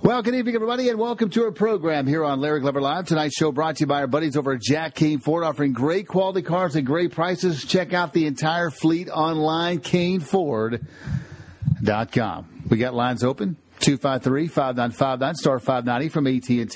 Well, good evening, everybody, and welcome to our program here on Larry Glover Live. Tonight's show brought to you by our buddies over at Jack Kane Ford, offering great quality cars at great prices. Check out the entire fleet online, caneford.com. We got lines open, 253-5959, star 590 from AT&T,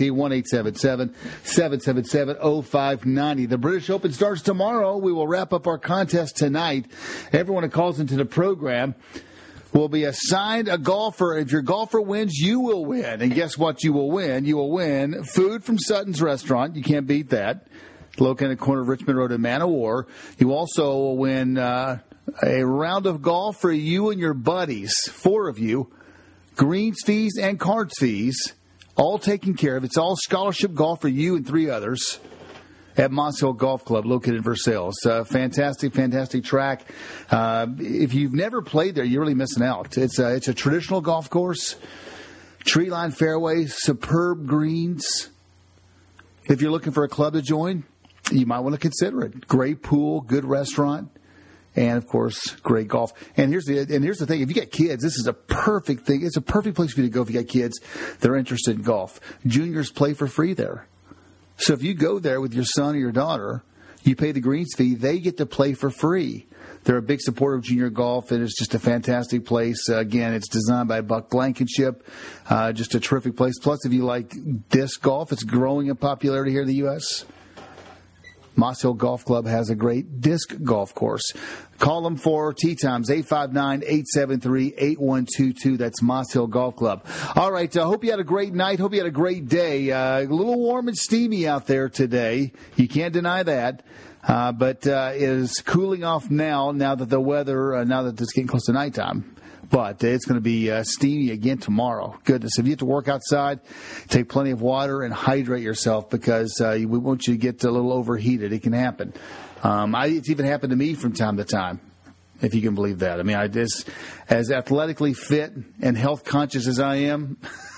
1-877-777-0590. The British Open starts tomorrow. We will wrap up our contest tonight. Everyone who calls into the program will be assigned a golfer. If your golfer wins, you will win. And guess what you will win? You will win food from Sutton's Restaurant. You can't beat that. Located at the corner of Richmond Road and Man o' War. You also will win a round of golf for you and your buddies, 4 of you. Greens fees and cards fees, all taken care of. It's all scholarship golf for you and 3 others at Moss Hill Golf Club, located in Versailles. Fantastic, fantastic track. If you've never played there, you're really missing out. It's a traditional golf course, tree-lined fairways, superb greens. If you're looking for a club to join, you might want to consider it. Great pool, good restaurant, and, of course, great golf. And here's the thing. If you got kids, this is a perfect thing. It's a perfect place for you to go if you got kids that are interested in golf. Juniors play for free there. So if you go there with your son or your daughter, you pay the greens fee, they get to play for free. They're a big supporter of junior golf, and it's just a fantastic place. Again, it's designed by Buck Blankenship, just a terrific place. Plus, if you like disc golf, it's growing in popularity here in the U.S. Moss Hill Golf Club has a great disc golf course. Call them for tee times, 859-873-8122. That's Moss Hill Golf Club. All right, hope you had a great night. Hope you had a great day. A little warm and steamy out there today. You can't deny that. But it is cooling off now that the weather, now that it's getting close to nighttime. But it's going to be steamy again tomorrow. Goodness, if you have to work outside, take plenty of water and hydrate yourself because we want you to get a little overheated. It can happen. It's even happened to me from time to time, if you can believe that. I mean, as athletically fit and health conscious as I am,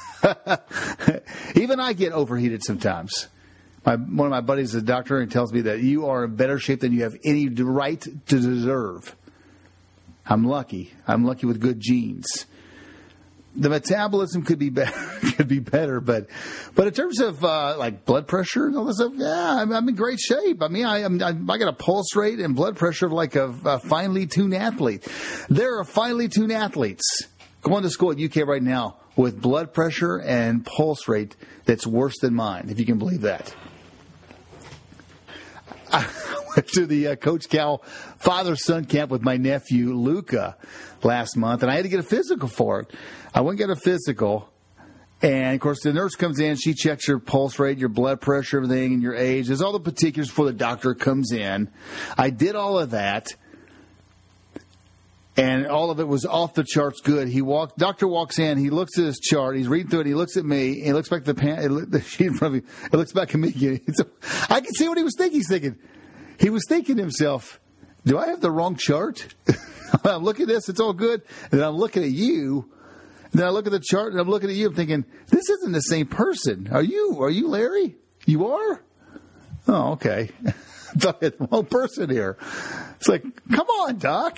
even I get overheated sometimes. One of my buddies is a doctor and tells me that you are in better shape than you have any right to deserve. I'm lucky. I'm lucky with good genes. The metabolism could be better, but in terms of like blood pressure and all this stuff, yeah, I'm in great shape. I mean, I got a pulse rate and blood pressure of like a finely tuned athlete. There are finely tuned athletes going to school at UK right now with blood pressure and pulse rate that's worse than mine, if you can believe that. I went to the Coach Cal father-son camp with my nephew, Luca, last month, and I had to get a physical for it. I went and got a physical, and, of course, the nurse comes in. She checks your pulse rate, your blood pressure, everything, and your age. There's all the particulars before the doctor comes in. I did all of that, and all of it was off the charts good. Doctor walks in. He looks at his chart. He's reading through it. He looks at me. He looks back at the sheet in front of me. He looks back at me again. I can see what he was thinking. He was thinking to himself, do I have the wrong chart? I'm looking at this. It's all good. And then I'm looking at you. And then I look at the chart, and I'm looking at you. I'm thinking, this isn't the same person. Are you Larry? You are? Oh, okay. I thought I had the wrong person here. It's like, come on, Doc.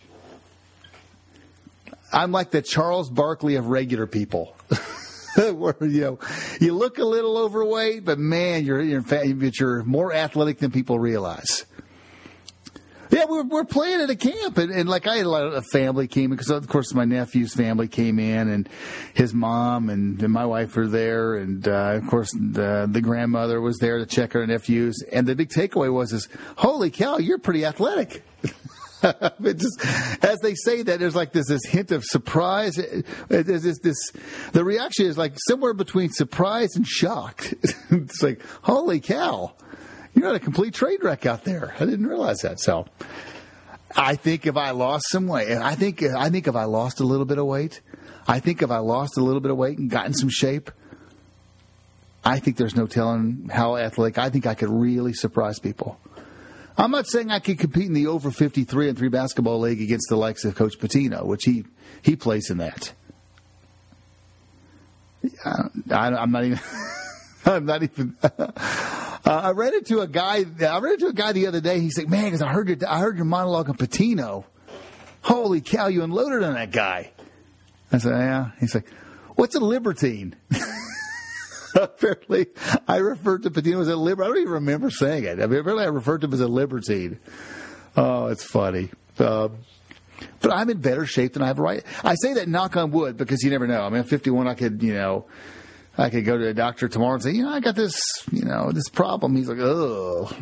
I'm like the Charles Barkley of regular people. Where, you look a little overweight, but man, you're more athletic than people realize. Yeah, we're playing at a camp, and like I had a lot of family came in because of course my nephew's family came in, and his mom and my wife were there, and of course the grandmother was there to check our nephews, and the big takeaway was holy cow, you're pretty athletic. Just, as they say that, there's like this hint of surprise. The reaction is like somewhere between surprise and shock. It's like, holy cow, you're not a complete train wreck out there. I didn't realize that. So I think if I lost some weight, I think if I lost a little bit of weight, and gotten some shape, I think there's no telling how athletic. I think I could really surprise people. I'm not saying I could compete in the over 53 and 3 basketball league against the likes of Coach Pitino, which he plays in that. I'm not even. I'm not even. I ran into a guy the other day. He said, "Man, because I heard your monologue on Pitino. Holy cow, you unloaded on that guy." I said, "Yeah." He's like, "What's a libertine?" Apparently, I referred to Patino as a libertine. I don't even remember saying it. I mean, apparently I referred to him as a libertine. Oh, it's funny. But I'm in better shape than I have a right. I say that knock on wood because you never know. I mean, at 51, I could go to a doctor tomorrow and say, I got this, this problem. He's like, oh.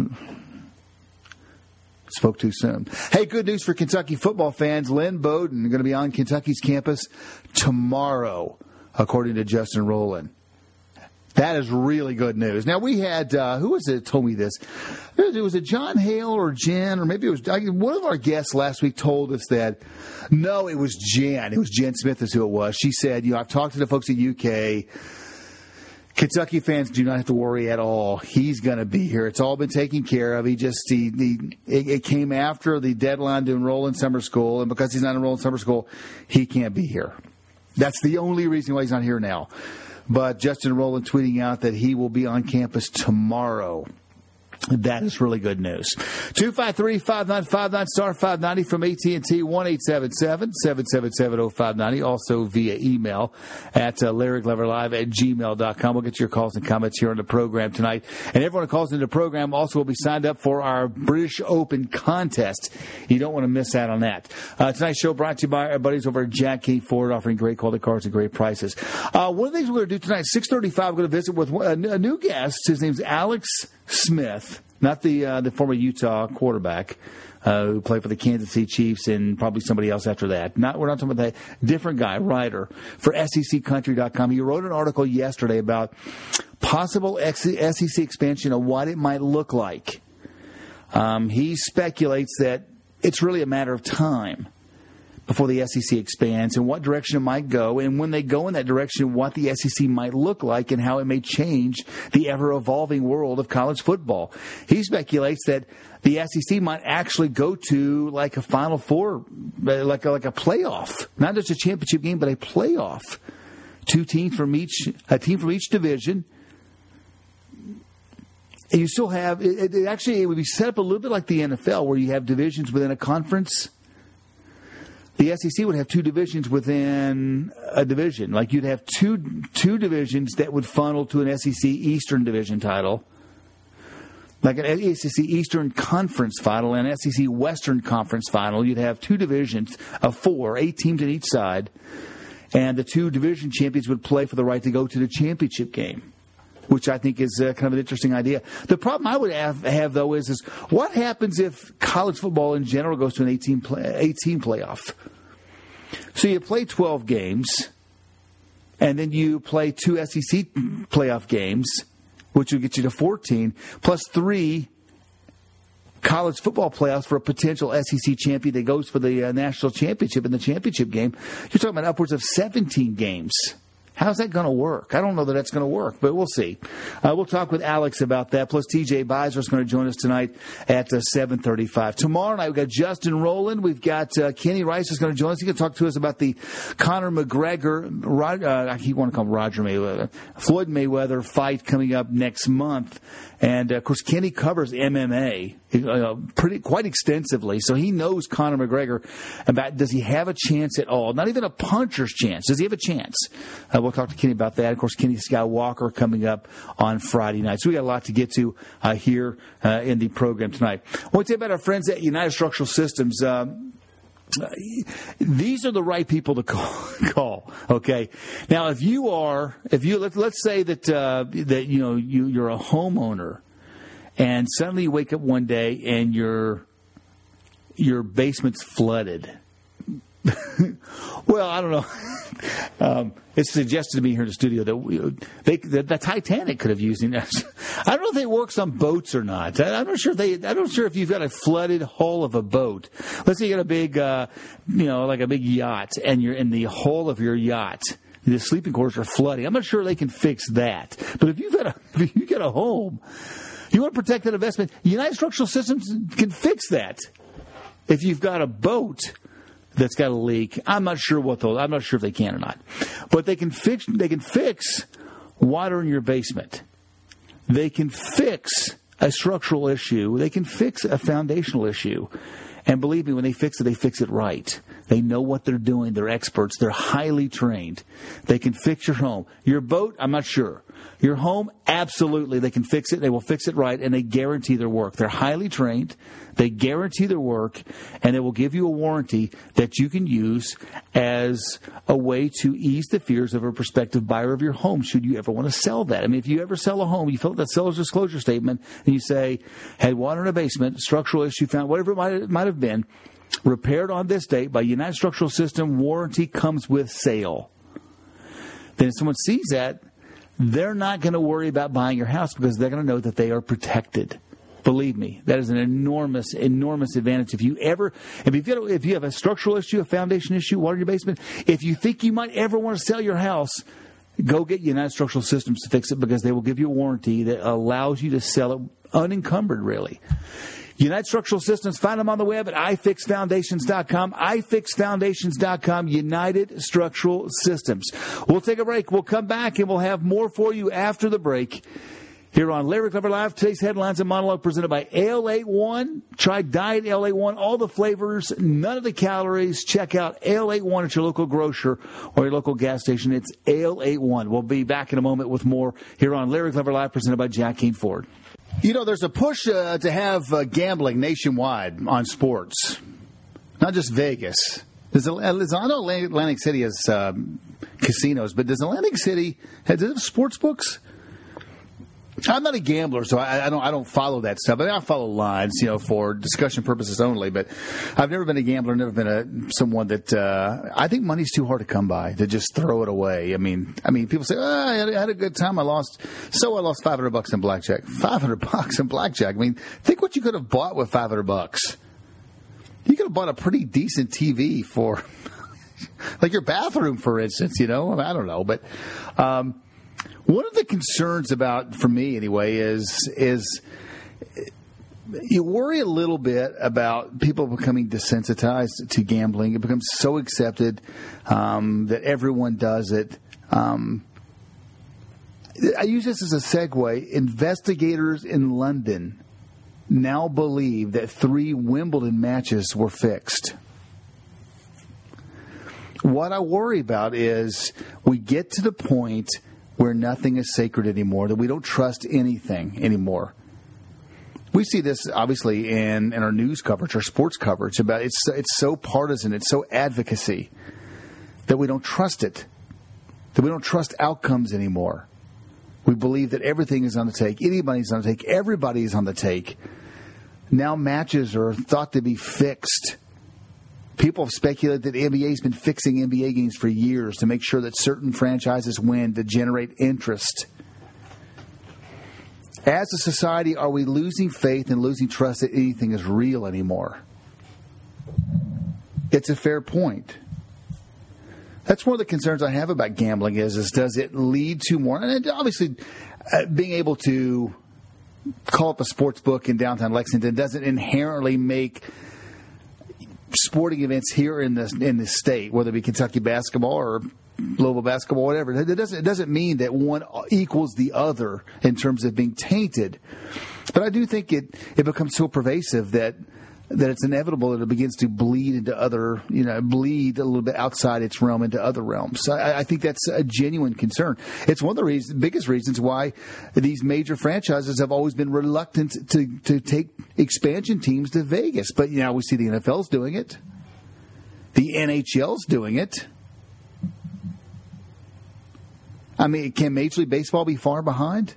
Spoke too soon. Hey, good news for Kentucky football fans. Lynn Bowden going to be on Kentucky's campus tomorrow, according to Justin Rowland. That is really good news. Now, we had, who was it that told me this? Was it John Hale or Jen? Or maybe it was one of our guests last week told us that, no, it was Jen. It was Jen Smith is who it was. She said, I've talked to the folks at UK. Kentucky fans do not have to worry at all. He's going to be here. It's all been taken care of. It came after the deadline to enroll in summer school, and because he's not enrolled in summer school, he can't be here. That's the only reason why he's not here now. But Justin Rowland tweeting out that he will be on campus tomorrow. That is really good news. 253-5959, star 590 from AT&T, 1-877-777-0590. Also via email at LarryGloverLive@gmail.com. We'll get your calls and comments here on the program tonight. And everyone who calls into the program also will be signed up for our British Open contest. You don't want to miss out on that. Tonight's show brought to you by our buddies over at Jack Key Ford, offering great quality cars at great prices. One of the things we're going to do tonight, 6:35, we're going to visit with a new guest. His name's Alex Smith, not the former Utah quarterback who played for the Kansas City Chiefs and probably somebody else after that. We're not talking about that. Different guy, writer for SECCountry.com. He wrote an article yesterday about possible SEC expansion and what it might look like. He speculates that it's really a matter of time before the SEC expands and what direction it might go, and when they go in that direction, what the SEC might look like and how it may change the ever-evolving world of college football. He speculates that the SEC might actually go to like a Final Four, like a playoff, not just a championship game, but a playoff. A team from each division. And you still have it would be set up a little bit like the NFL, where you have divisions within a conference. The SEC would have two divisions within a division. Like you'd have two divisions that would funnel to an SEC Eastern Division title, like an SEC Eastern Conference final and an SEC Western Conference final. You'd have two divisions of 4, 8 teams on each side, and the two division champions would play for the right to go to the championship game, which I think is kind of an interesting idea. The problem I would have though, is what happens if college football in general goes to an 18 playoff? So you play 12 games, and then you play 2 SEC playoff games, which will get you to 14, plus 3 college football playoffs for a potential SEC champion that goes for the national championship in the championship game. You're talking about upwards of 17 games. How's that going to work? I don't know that that's going to work, but we'll see. We'll talk with Alex about that. Plus, TJ Beiser is going to join us tonight at 7:35. Tomorrow night, we've got Justin Rowland. We've got Kenny Rice is going to join us. He's going to talk to us about the Conor McGregor, I keep wanting to call him Roger Mayweather, Floyd Mayweather fight coming up next month. And, of course, Kenny covers MMA quite extensively, so he knows Conor McGregor about does he have a chance at all? Not even a puncher's chance. Does he have a chance? We'll talk to Kenny about that. Of course, Kenny Skywalker coming up on Friday night. So we got a lot to get to here in the program tonight. I want to tell you about our friends at United Structural Systems. These are the right people to call. Okay. Now, let's say that you're a homeowner, and suddenly you wake up one day and your basement's flooded. Well, I don't know. It's suggested to me here in the studio that the Titanic could have used him. I don't know if it works on boats or not. I'm not sure if you've got a flooded hull of a boat. Let's say you got a big, like a big yacht, and you're in the hull of your yacht. The sleeping quarters are flooding. I'm not sure they can fix that. But if you've got a home, you want to protect that investment. United Structural Systems can fix that. If you've got a boat that's got a leak, I'm not sure if they can or not. But they can fix water in your basement. They can fix a structural issue. They can fix a foundational issue. And believe me, when they fix it right. They know what they're doing. They're experts. They're highly trained. They can fix your home. Your boat, I'm not sure. Your home, absolutely, they can fix it. They will fix it right, and they guarantee their work. They're highly trained. They guarantee their work, and they will give you a warranty that you can use as a way to ease the fears of a prospective buyer of your home should you ever want to sell that. I mean, if you ever sell a home, you fill out that seller's disclosure statement, and you say, had water in a basement, structural issue found, whatever it might have been, repaired on this date by United Structural System, warranty comes with sale. Then if someone sees that, they're not going to worry about buying your house because they're going to know that they are protected. Believe me, that is an enormous, enormous advantage. If you have a structural issue, a foundation issue, water in your basement, if you think you might ever want to sell your house, go get United Structural Systems to fix it because they will give you a warranty that allows you to sell it unencumbered, really. United Structural Systems, find them on the web at ifixfoundations.com, ifixfoundations.com, United Structural Systems. We'll take a break. We'll come back, and we'll have more for you after the break. Here on Larry Clever Live, today's headlines and monologue presented by Ale81. Try Diet Ale81, all the flavors, none of the calories. Check out Ale81 at your local grocer or your local gas station. It's Ale81. We'll be back in a moment with more here on Larry Clever Live presented by Jack Keane Ford. You know, there's a push to have gambling nationwide on sports, not just Vegas. I know Atlantic City has casinos, but does Atlantic City have sports books? I'm not a gambler, so I don't follow that stuff. I mean, I follow lines, for discussion purposes only. But I've never been a gambler, never been someone that I think money's too hard to come by to just throw it away. I mean, people say, I had a good time. I lost $500 in blackjack. $500 in blackjack. I mean, think what you could have bought with $500. You could have bought a pretty decent TV for, like your bathroom, for instance. I don't know, but. One of the concerns for me anyway, is you worry a little bit about people becoming desensitized to gambling. It becomes so accepted that everyone does it. I use this as a segue. Investigators in London now believe that 3 Wimbledon matches were fixed. What I worry about is we get to the point where nothing is sacred anymore, that we don't trust anything anymore. We see this, obviously, in our news coverage, our sports coverage. About it's so partisan, it's so advocacy, that we don't trust it, that we don't trust outcomes anymore. We believe that everything is on the take, anybody's on the take, everybody is on the take. Now matches are thought to be fixed. People have speculated that the NBA has been fixing NBA games for years to make sure that certain franchises win to generate interest. As a society, are we losing faith and losing trust that anything is real anymore? It's a fair point. That's one of the concerns I have about gambling is does it lead to more? And obviously, being able to call up a sports book in downtown Lexington doesn't inherently make sporting events here in the state, whether it be Kentucky basketball or Louisville basketball, whatever. It doesn't mean that one equals the other in terms of being tainted. But I do think it becomes so pervasive that it's inevitable that it begins to bleed into other, bleed a little bit outside its realm into other realms. So I think that's a genuine concern. It's one of the biggest reasons why these major franchises have always been reluctant to take expansion teams to Vegas. But now we see the NFL's doing it. The NHL's doing it. I mean, can Major League Baseball be far behind?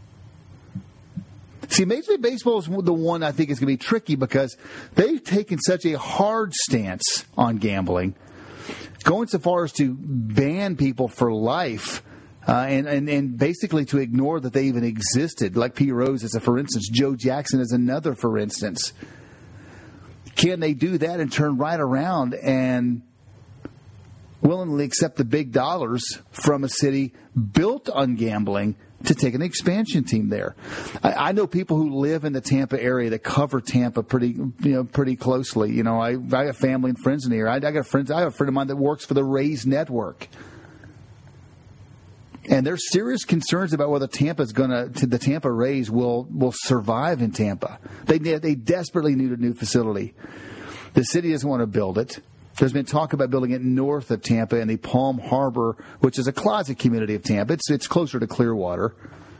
See, Major League Baseball is the one I think is going to be tricky because they've taken such a hard stance on gambling, going so far as to ban people for life and basically to ignore that they even existed, like Pete Rose is a for instance, Joe Jackson is another for instance. Can they do that and turn right around and willingly accept the big dollars from a city built on gambling to take an expansion team there? I know people who live in the Tampa area that cover Tampa pretty closely. I have family and friends in here. I have a friend of mine that works for the Rays Network. And there's serious concerns about whether the Tampa Rays will survive in Tampa. They desperately need a new facility. The city doesn't want to build it. There's been talk about building it north of Tampa in the Palm Harbor, which is a closet community of Tampa. It's closer to Clearwater.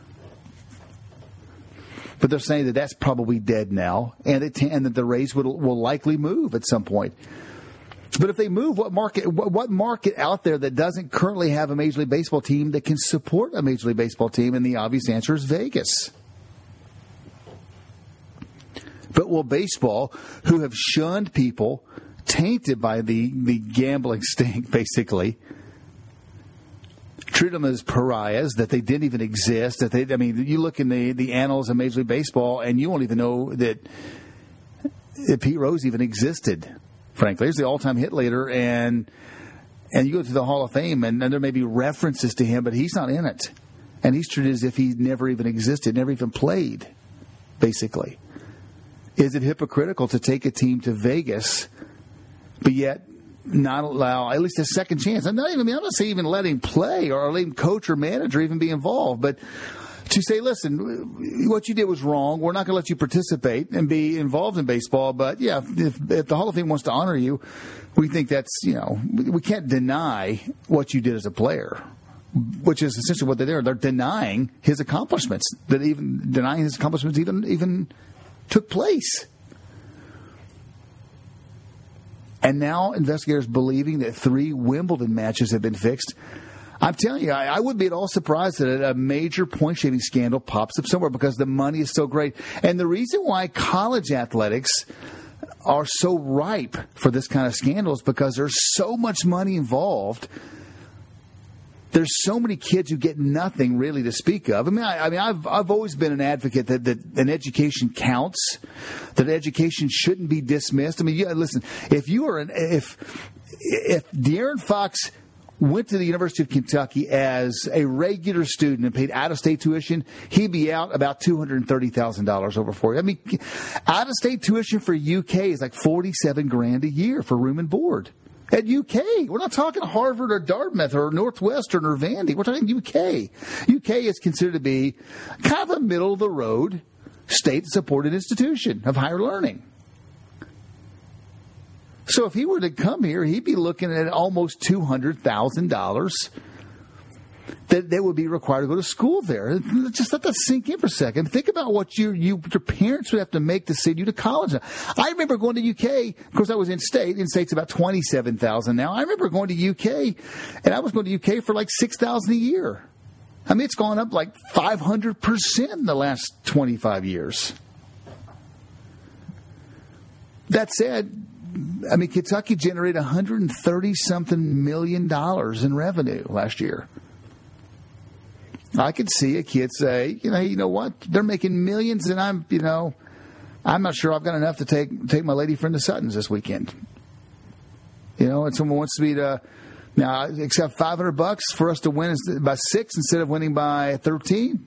But they're saying that that's probably dead now, and that the Rays will likely move at some point. But if they move, what market out there that doesn't currently have a Major League Baseball team that can support a Major League Baseball team? And the obvious answer is Vegas. But will baseball, who have shunned people tainted by the gambling stink, basically, treat them as pariahs, that they didn't even exist, you look in the annals of Major League Baseball and you won't even know that Pete Rose even existed, frankly. He's the all-time hit leader, and you go to the Hall of Fame, and there may be references to him, but he's not in it. And he's treated as if he never even existed, never even played, basically. Is it hypocritical to take a team to Vegas, but yet not allow at least a second chance? I'm not saying even let him play or let him coach or manager even be involved, but to say, listen, what you did was wrong. We're not going to let you participate and be involved in baseball, but yeah, if the Hall of Fame wants to honor you, we think that's, we can't deny what you did as a player, which is essentially what they're doing. They're denying his accomplishments, even took place. And now investigators believing that 3 Wimbledon matches have been fixed. I'm telling you, I wouldn't be at all surprised that a major point-shaving scandal pops up somewhere because the money is so great. And the reason why college athletics are so ripe for this kind of scandal is because there's so much money involved. There's so many kids who get nothing really to speak of. I've always been an advocate that an education counts, that education shouldn't be dismissed. Listen, if De'Aaron Fox went to the University of Kentucky as a regular student and paid out-of-state tuition, he'd be out about $230,000 over 4 years. Out-of-state tuition for UK is like $47,000 a year for room and board. At UK, we're not talking Harvard or Dartmouth or Northwestern or Vandy. We're talking UK. UK is considered to be kind of a middle-of-the-road state-supported institution of higher learning. So if he were to come here, he'd be looking at almost $200,000 that would be required to go to school there. Just let that sink in for a second. Think about what your parents would have to make to send you to college. I remember going to UK. Of course, I was in state. In state's about $27,000 now. I remember going to UK, and I was going to UK for like $6,000 a year. It's gone up like 500% in the last 25 years. That said, Kentucky generated $130-something million in revenue last year. I could see a kid say, you know what? They're making millions, and I'm not sure I've got enough to take my lady friend to Sutton's this weekend. And someone wants me to now accept $500 for us to win by 6 instead of winning by 13.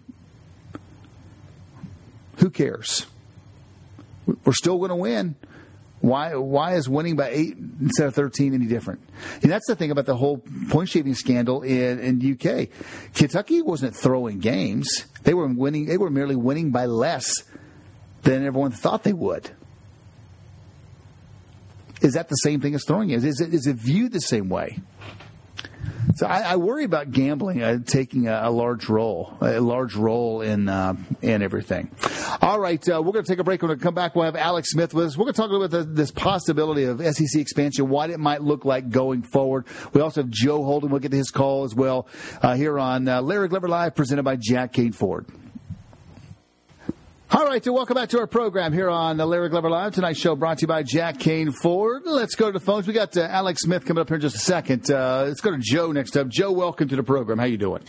Who cares? We're still going to win. Why is winning by 8 instead of 13 any different? And that's the thing about the whole point-shaving scandal in UK. Kentucky wasn't throwing games. They were winning. They were merely winning by less than everyone thought they would. Is that the same thing as throwing games? Is it viewed the same way? So I worry about gambling taking a large role in everything. All right, we're going to take a break. When we come back, we'll have Alex Smith with us. We're going to talk a little bit about this possibility of SEC expansion, what it might look like going forward. We also have Joe Holden. We'll get to his call as well here on Larry Glover Live, presented by Jack Kane Ford. All right, so welcome back to our program here on Larry Glover Live. Tonight's show brought to you by Jack Kane Ford. Let's go to the phones. We got Alex Smith coming up here in just a second. Let's go to Joe next up. Joe, welcome to the program. How you doing?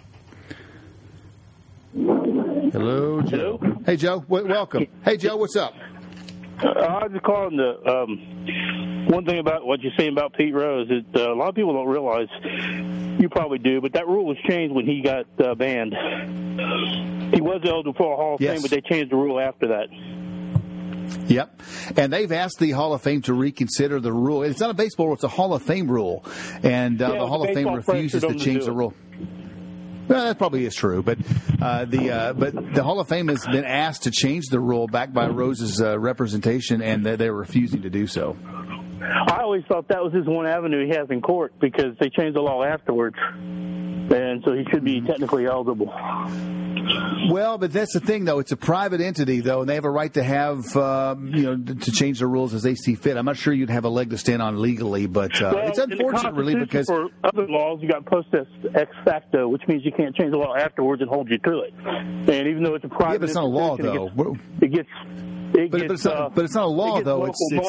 Hello, Joe. Hello? Hey, Joe. Welcome. Hey, Joe, what's up? I was just calling one thing about what you're saying about Pete Rose is a lot of people don't realize, you probably do, but that rule was changed when he got banned. He was eligible for a Hall of Fame, but they changed the rule after that. Yep. And they've asked the Hall of Fame to reconsider the rule. It's not a baseball rule, it's a Hall of Fame rule. And the Hall of Fame refuses to change the rule. Well, that probably is true, but the Hall of Fame has been asked to change the rule backed by Rose's representation, and they're refusing to do so. I always thought that was his one avenue he has in court because they changed the law afterwards. And so he should be technically eligible. Well, but that's the thing, though. It's a private entity, though, and they have a right to have, to change the rules as they see fit. I'm not sure you'd have a leg to stand on legally, but it's unfortunate, really, because for other laws, you got post ex facto, which means you can't change the law afterwards and hold you to it. And even though it's a private, but it's not a law, though. But it's not a law, though.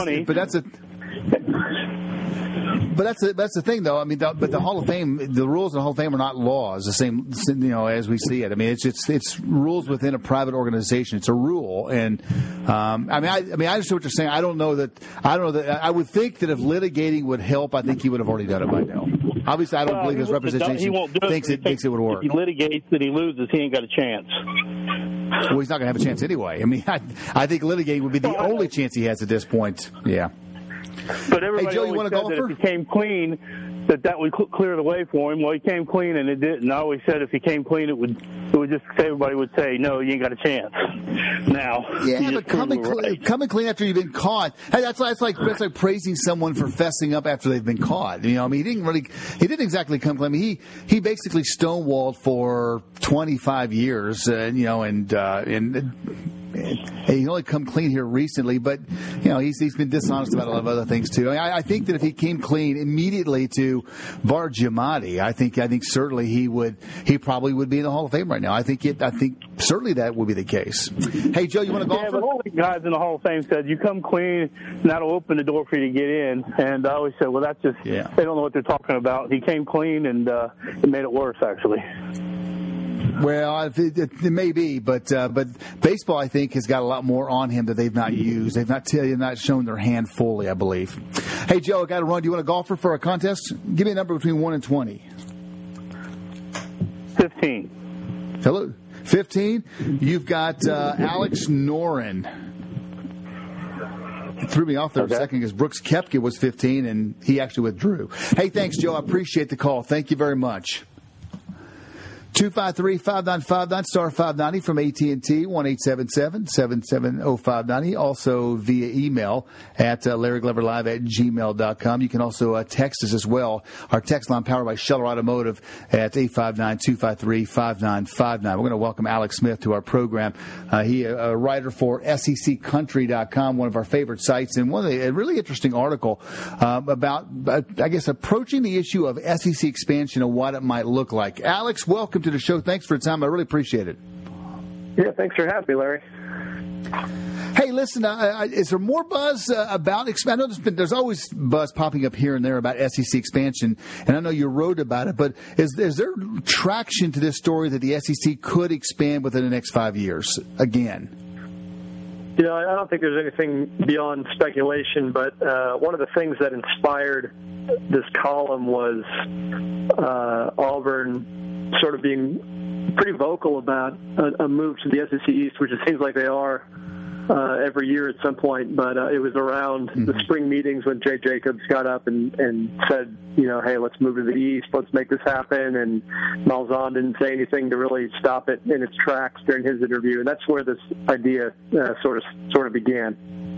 But that's the thing, though. I mean, but the Hall of Fame, the rules in the Hall of Fame are not laws, the same, as we see it. I mean, it's rules within a private organization. It's a rule, and I understand what you're saying. I don't know that. I would think that if litigating would help, I think he would have already done it by now. Obviously, I don't believe his representation thinks it would work. If he litigates and he loses, he ain't got a chance. Well, he's not going to have a chance anyway. I mean, I think litigating would be the only chance he has at this point. Yeah. But everybody hey, Joe, you want to said that if he came clean, that would clear the way for him. Well, he came clean, and it didn't. I always said if he came clean, it would just everybody would say, no, you ain't got a chance. Now, yeah, but coming clean after you've been caught, hey, that's like praising someone for fessing up after they've been caught. I mean, he didn't exactly come clean. I mean, he basically stonewalled for 25 years, and he's only come clean here recently, but he's been dishonest about a lot of other things too. I think that if he came clean immediately to Bar Giamatti, I think certainly he probably would be in the Hall of Fame right now. I think certainly that would be the case. Hey, Joe, you want to golf? Yeah, but all the guys in the Hall of Fame said you come clean, and that'll open the door for you to get in. And I always said, well, that's just they don't know what they're talking about. He came clean, and it made it worse actually. Well, it may be, but baseball, I think, has got a lot more on him that they've not used. They've not shown their hand fully, I believe. Hey, Joe, I got to run. Do you want a golfer for a contest? Give me a number between 1 and 20. 15. Hello, 15. You've got Alex Noren. It threw me off there a second because Brooks Koepka was 15, and he actually withdrew. Hey, thanks, Joe. I appreciate the call. Thank you very much. 253-5959, star 590 from AT&T, 1-877-770-590. Also via email at LarryGloverLive@gmail.com. You can also text us as well. Our text line powered by Scheller Automotive at 859-253-5959. We're going to welcome Alex Smith to our program. He a writer for SECCountry.com, one of our favorite sites, and a really interesting article about, I guess, approaching the issue of SEC expansion and what it might look like. Alex, welcome to the show. Thanks for your time. I really appreciate it. Yeah, thanks for having me, Larry. Hey, listen, is there more buzz about expansion? I know there's always buzz popping up here and there about SEC expansion, and I know you wrote about it, but is there traction to this story that the SEC could expand within the next 5 years again? I don't think there's anything beyond speculation, but one of the things that inspired this column was Auburn sort of being pretty vocal about a move to the SEC East, which it seems like they are every year at some point. But it was around the spring meetings when Jay Jacobs got up and said, hey, let's move to the East, let's make this happen. And Malzahn didn't say anything to really stop it in its tracks during his interview. And that's where this idea sort of began.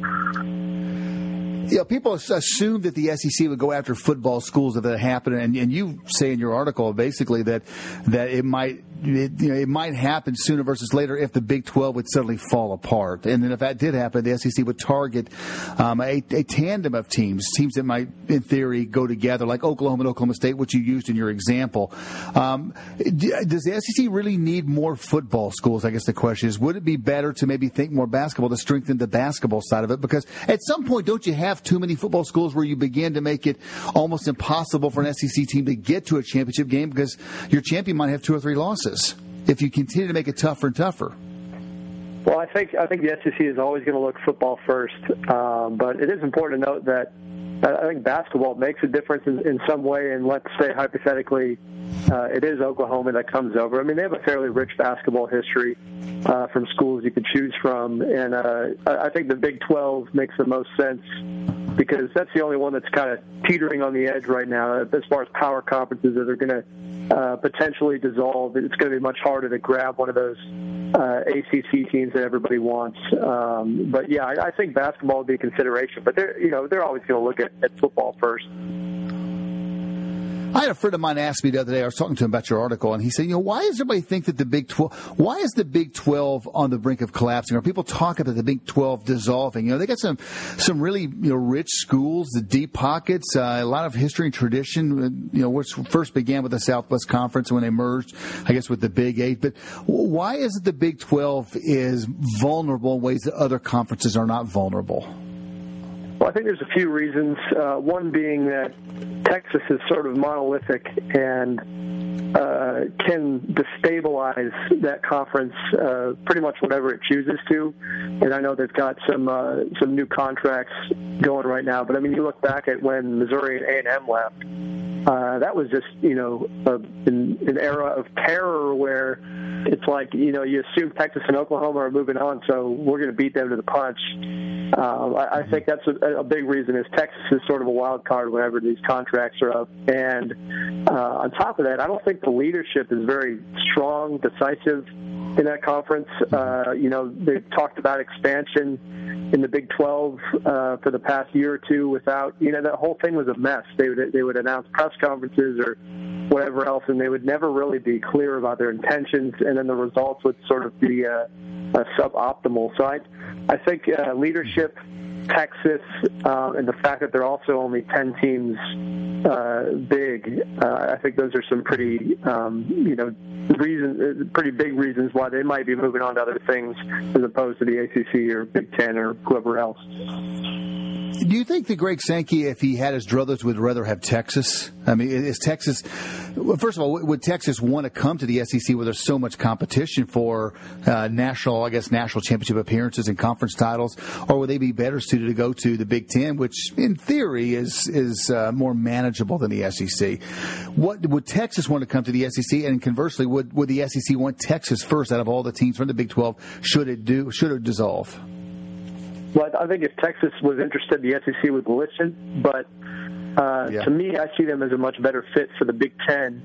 People assume that the SEC would go after football schools if that happened, and you say in your article basically that it might happen sooner versus later if the Big 12 would suddenly fall apart. And then if that did happen, the SEC would target a tandem of teams that might, in theory, go together, like Oklahoma and Oklahoma State, which you used in your example. Does the SEC really need more football schools? I guess the question is, would it be better to maybe think more basketball to strengthen the basketball side of it? Because at some point, don't you have too many football schools where you begin to make it almost impossible for an SEC team to get to a championship game because your champion might have 2 or 3 losses if you continue to make it tougher and tougher? Well, I think the SEC is always going to look football first, but it is important to note that I think basketball makes a difference in some way, and let's say hypothetically it is Oklahoma that comes over. I mean, they have a fairly rich basketball history from schools you could choose from, and I think the Big 12 makes the most sense because that's the only one that's kind of teetering on the edge right now as far as power conferences that are going to potentially dissolve. It's going to be much harder to grab one of those ACC teams that everybody wants. But yeah, I think basketball would be a consideration, but they're always going to look at football first. I had a friend of mine ask me the other day, I was talking to him about your article, and he said, why does everybody think that the Big 12, why is the Big 12 on the brink of collapsing? Or people talk about the Big 12 dissolving? They got some really, rich schools, the deep pockets, a lot of history and tradition, which first began with the Southwest Conference when they merged, I guess, with the Big 8. But why is it the Big 12 is vulnerable in ways that other conferences are not vulnerable? Well, I think there's a few reasons. One being that Texas is sort of monolithic and can destabilize that conference pretty much whenever it chooses to. And I know they've got some new contracts going right now. But, I mean, you look back at when Missouri and A&M left, that was just, an era of terror where it's like, you assume Texas and Oklahoma are moving on, so we're going to beat them to the punch. I think that's a big reason is Texas is sort of a wild card whenever these contracts are up. And on top of that, I don't think the leadership is very strong, decisive in that conference. They've talked about expansion in the Big 12 for the past year or two without, that whole thing was a mess. They would announce press conferences or whatever else, and they would never really be clear about their intentions, and then the results would sort of be suboptimal. So I think leadership, Texas, and the fact that they're also only 10 teams big, I think those are some pretty, pretty big reasons why they might be moving on to other things as opposed to the ACC or Big Ten or whoever else. Do you think that Greg Sankey, if he had his druthers, would rather have Texas? I mean, is Texas, first of all, would Texas want to come to the SEC where there's so much competition for national championship appearances and conference titles, or would they be better suited to go to the Big Ten, which in theory is more manageable than the SEC? What would Texas want to come to the SEC, and conversely, would the SEC want Texas first out of all the teams from the Big 12? Should it dissolve? Well, I think if Texas was interested, the SEC would listen. But to me, I see them as a much better fit for the Big Ten.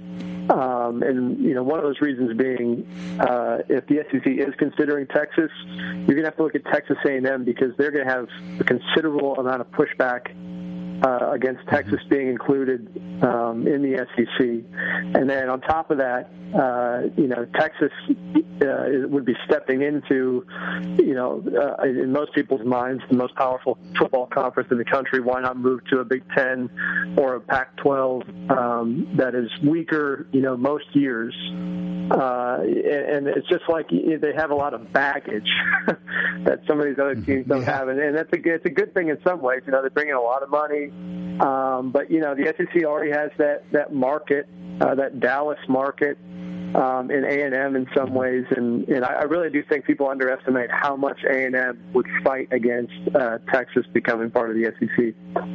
And one of those reasons being, if the SEC is considering Texas, you're going to have to look at Texas A&M because they're going to have a considerable amount of pushback against Texas being included in the SEC. And then on top of that, Texas would be stepping into, in most people's minds, the most powerful football conference in the country. Why not move to a Big Ten or a Pac-12 that is weaker, most years? And it's just like they have a lot of baggage that some of these other teams don't have. And it's a good thing in some ways. They bring in a lot of money. But, the SEC already has that market, that Dallas market, in A&M in some ways. And I really do think people underestimate how much A&M would fight against Texas becoming part of the SEC.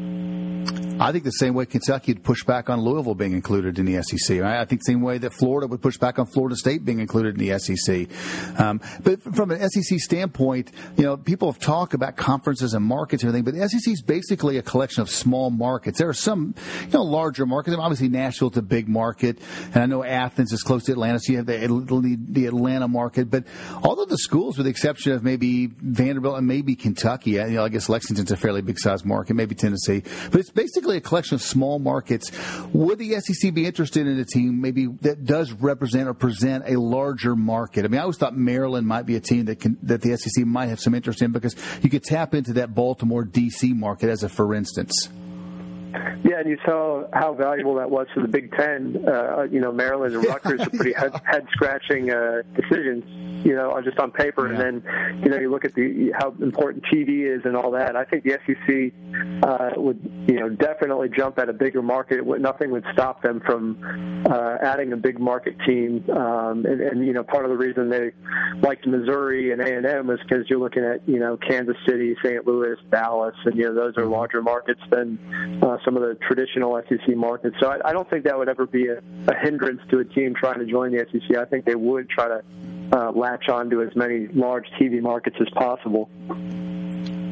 I think the same way Kentucky would push back on Louisville being included in the SEC. Right? I think the same way that Florida would push back on Florida State being included in the SEC. But from an SEC standpoint, people have talked about conferences and markets and everything, but the SEC is basically a collection of small markets. There are some, larger markets. Obviously, Nashville's a big market, and I know Athens is close to Atlanta, so you have the Atlanta market. But although the schools, with the exception of maybe Vanderbilt and maybe Kentucky, I guess Lexington's a fairly big-sized market, maybe Tennessee, but it's basically a collection of small markets. Would the SEC be interested in a team maybe that does represent or present a larger market? I mean, I always thought Maryland might be a team that the SEC might have some interest in because you could tap into that Baltimore, D.C. market as a for instance. Yeah, and you saw how valuable that was for the Big Ten. Maryland and Rutgers are pretty head-scratching decisions, just on paper. Yeah. And then, you look at how important TV is and all that. I think the SEC would, definitely jump at a bigger market. Nothing would stop them from adding a big market team. And part of the reason they liked Missouri and A&M was because you're looking at, Kansas City, St. Louis, Dallas, and, those are larger markets than some of the traditional SEC markets. So I don't think that would ever be a hindrance to a team trying to join the SEC. I think they would try to latch on to as many large TV markets as possible.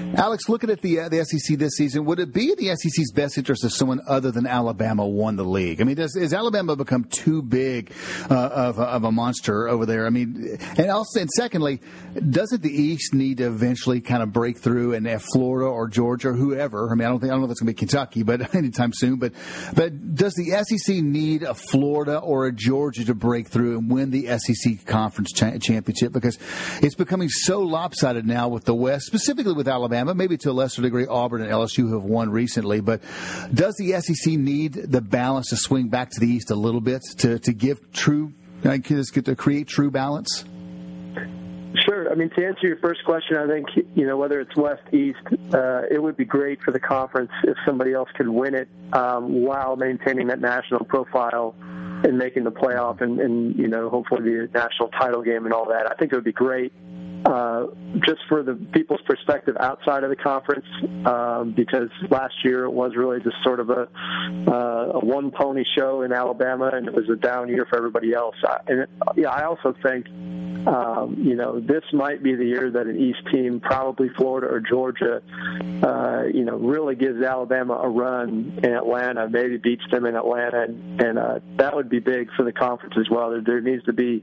Alex, looking at the SEC this season, would it be in the SEC's best interest if someone other than Alabama won the league? I mean, has Alabama become too big of a monster over there? I mean, and secondly, doesn't the East need to eventually kind of break through and have Florida or Georgia or whoever? I mean, I don't know if it's going to be Kentucky, but anytime soon. But does the SEC need a Florida or a Georgia to break through and win the SEC conference championship? Because it's becoming so lopsided now with the West, specifically with Alabama, maybe to a lesser degree Auburn and LSU who have won recently. But does the SEC need the balance to swing back to the East a little bit to give to create true balance? Sure. I mean, to answer your first question, I think, whether it's West, East, it would be great for the conference if somebody else could win it while maintaining that national profile and making the playoff and hopefully the national title game and all that. I think it would be great. Just for the people's perspective outside of the conference, because last year it was really just sort of a one-pony show in Alabama, and it was a down year for everybody else. I also think, this might be the year that an East team, probably Florida or Georgia, really gives Alabama a run in Atlanta, maybe beats them in Atlanta, and that would be big for the conference as well. There needs to be,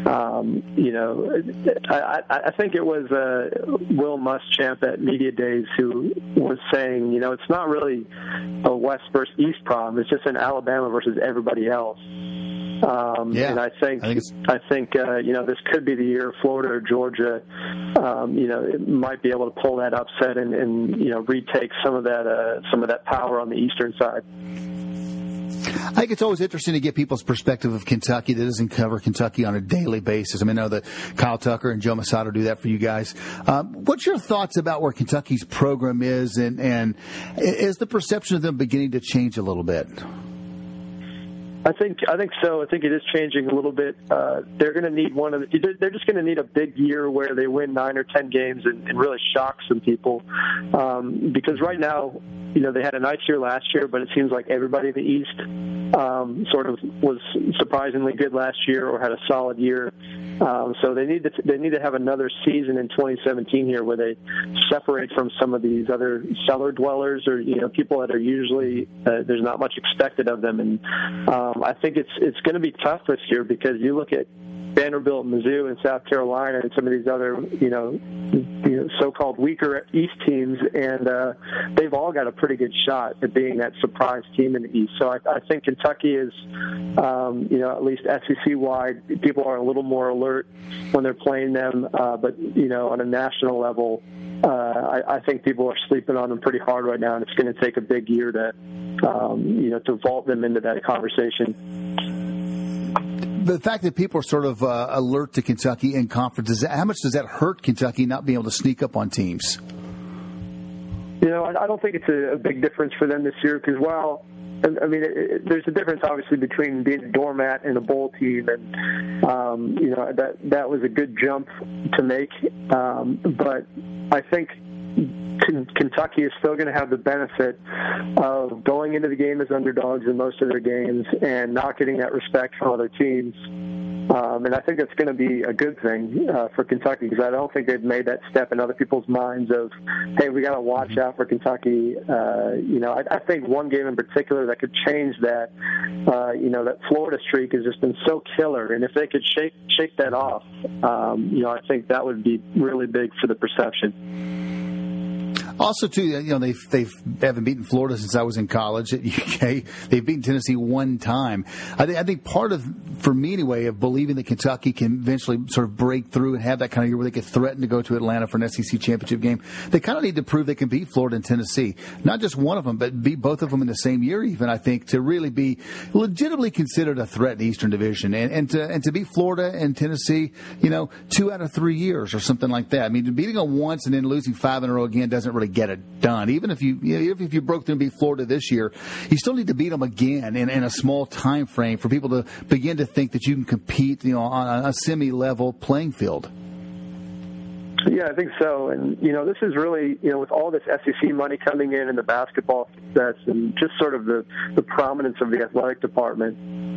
I think it was Will Muschamp at Media Days who was saying, it's not really a West versus East problem. It's just an Alabama versus everybody else. And I think this could be the year Florida or Georgia, it might be able to pull that upset and retake some of that power on the eastern side. I think it's always interesting to get people's perspective of Kentucky that doesn't cover Kentucky on a daily basis. I mean, I know that Kyle Tucker and Joe Masato do that for you guys. What's your thoughts about where Kentucky's program is, and is the perception of them beginning to change a little bit? I think so. I think it is changing a little bit. They're going to need they're just going to need a big year where they win 9 or 10 games and really shock some people. Because right now, they had a nice year last year, but it seems like everybody in the East sort of was surprisingly good last year or had a solid year. So they need to have another season in 2017 here where they separate from some of these other cellar dwellers or people that are usually there's not much expected of them. And I think it's going to be tough this year because you look at Vanderbilt, Mizzou, and South Carolina, and some of these other, so-called weaker East teams, and they've all got a pretty good shot at being that surprise team in the East. So I think Kentucky is, at least SEC-wide, people are a little more alert when they're playing them. But on a national level, I think people are sleeping on them pretty hard right now, and it's going to take a big year to vault them into that conversation. The fact that people are sort of alert to Kentucky in conference, how much does that hurt Kentucky not being able to sneak up on teams? I don't think it's a big difference for them this year because, there's a difference obviously between being a doormat and a bowl team, and that was a good jump to make. But I think Kentucky is still going to have the benefit of going into the game as underdogs in most of their games and not getting that respect from other teams. And I think that's going to be a good thing for Kentucky because I don't think they've made that step in other people's minds of, hey, we got to watch out for Kentucky. I think one game in particular that could change that, that Florida streak has just been so killer. And if they could shake that off, I think that would be really big for the perception. Also, too, they haven't beaten Florida since I was in college at UK. They've beaten Tennessee one time. I think part of, for me anyway, of believing that Kentucky can eventually sort of break through and have that kind of year where they could threaten to go to Atlanta for an SEC championship game, they kind of need to prove they can beat Florida and Tennessee. Not just one of them, but beat both of them in the same year even, I think, to really be legitimately considered a threat in the Eastern Division. And to beat Florida and Tennessee, 2 out of 3 years or something like that. I mean, beating them once and then losing 5 in a row again doesn't really get it done. Even if you broke through and beat Florida this year, you still need to beat them again in a small time frame for people to begin to think that you can compete, on a semi-level playing field. Yeah, I think so. And, this is really, with all this SEC money coming in and the basketball success and just sort of the prominence of the athletic department,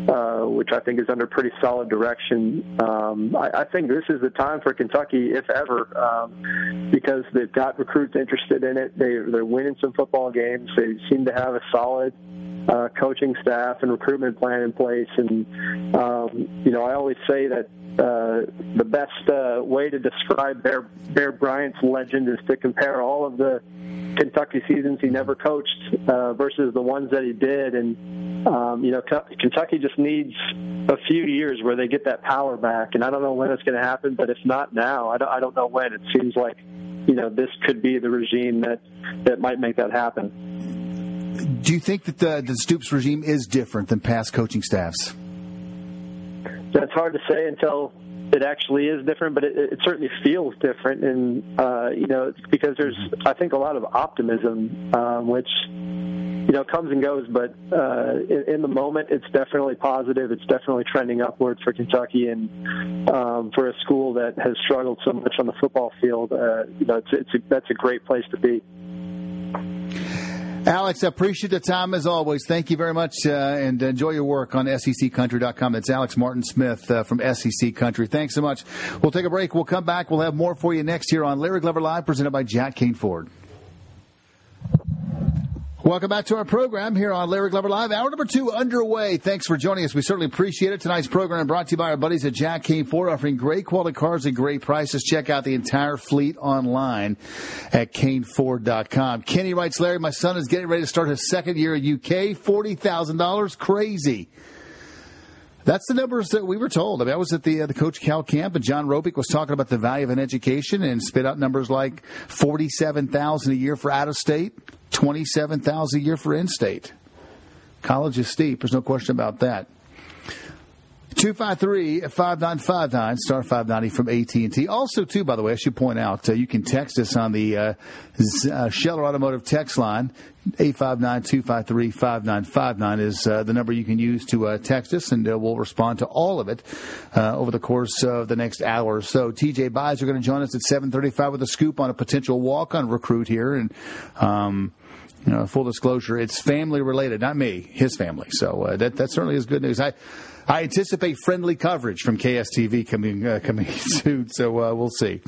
which I think is under pretty solid direction. I think this is the time for Kentucky, if ever, because they've got recruits interested in it. They're winning some football games. They seem to have a solid coaching staff and recruitment plan in place. And, I always say that the best way to describe Bear Bryant's legend is to compare all of the Kentucky seasons he never coached versus the ones that he did. And, Kentucky just needs a few years where they get that power back. And I don't know when it's going to happen, but if not now, I don't know when. It seems like, this could be the regime that might make that happen. Do you think that the Stoops regime is different than past coaching staffs? That's hard to say until it actually is different, but it certainly feels different. And, it's because there's, I think, a lot of optimism, which, comes and goes. But in the moment, it's definitely positive. It's definitely trending upward for Kentucky. And for a school that has struggled so much on the football field, that's a great place to be. Alex, I appreciate the time as always. Thank you very much, and enjoy your work on SECCountry.com. That's Alex Martin Smith from SEC Country. Thanks so much. We'll take a break. We'll come back. We'll have more for you next here on Larry Glover Live, presented by Jack Kane Ford. Welcome back to our program here on Larry Glover Live. Hour number 2 underway. Thanks for joining us. We certainly appreciate it. Tonight's program brought to you by our buddies at Jack Kane Ford, offering great quality cars at great prices. Check out the entire fleet online at caneford.com. Kenny writes, Larry, my son is getting ready to start his second year at UK. $40,000. Crazy. That's the numbers that we were told. I mean, I was at the Coach Cal camp, and John Robick was talking about the value of an education and spit out numbers like $47,000 a year for out-of-state, $27,000 a year for in-state. College is steep. There's no question about that. 253-5959, star 590 from AT&T. Also, too, by the way, I should point out, you can text us on the Scheller Automotive text line. 859-253-5959 is the number you can use to text us, and we'll respond to all of it over the course of the next hour or so. TJ Byes are going to join us at 7:35 with a scoop on a potential walk-on recruit here. And, full disclosure, it's family-related, not me, his family. So that certainly is good news. I anticipate friendly coverage from KSTV coming soon, so we'll see.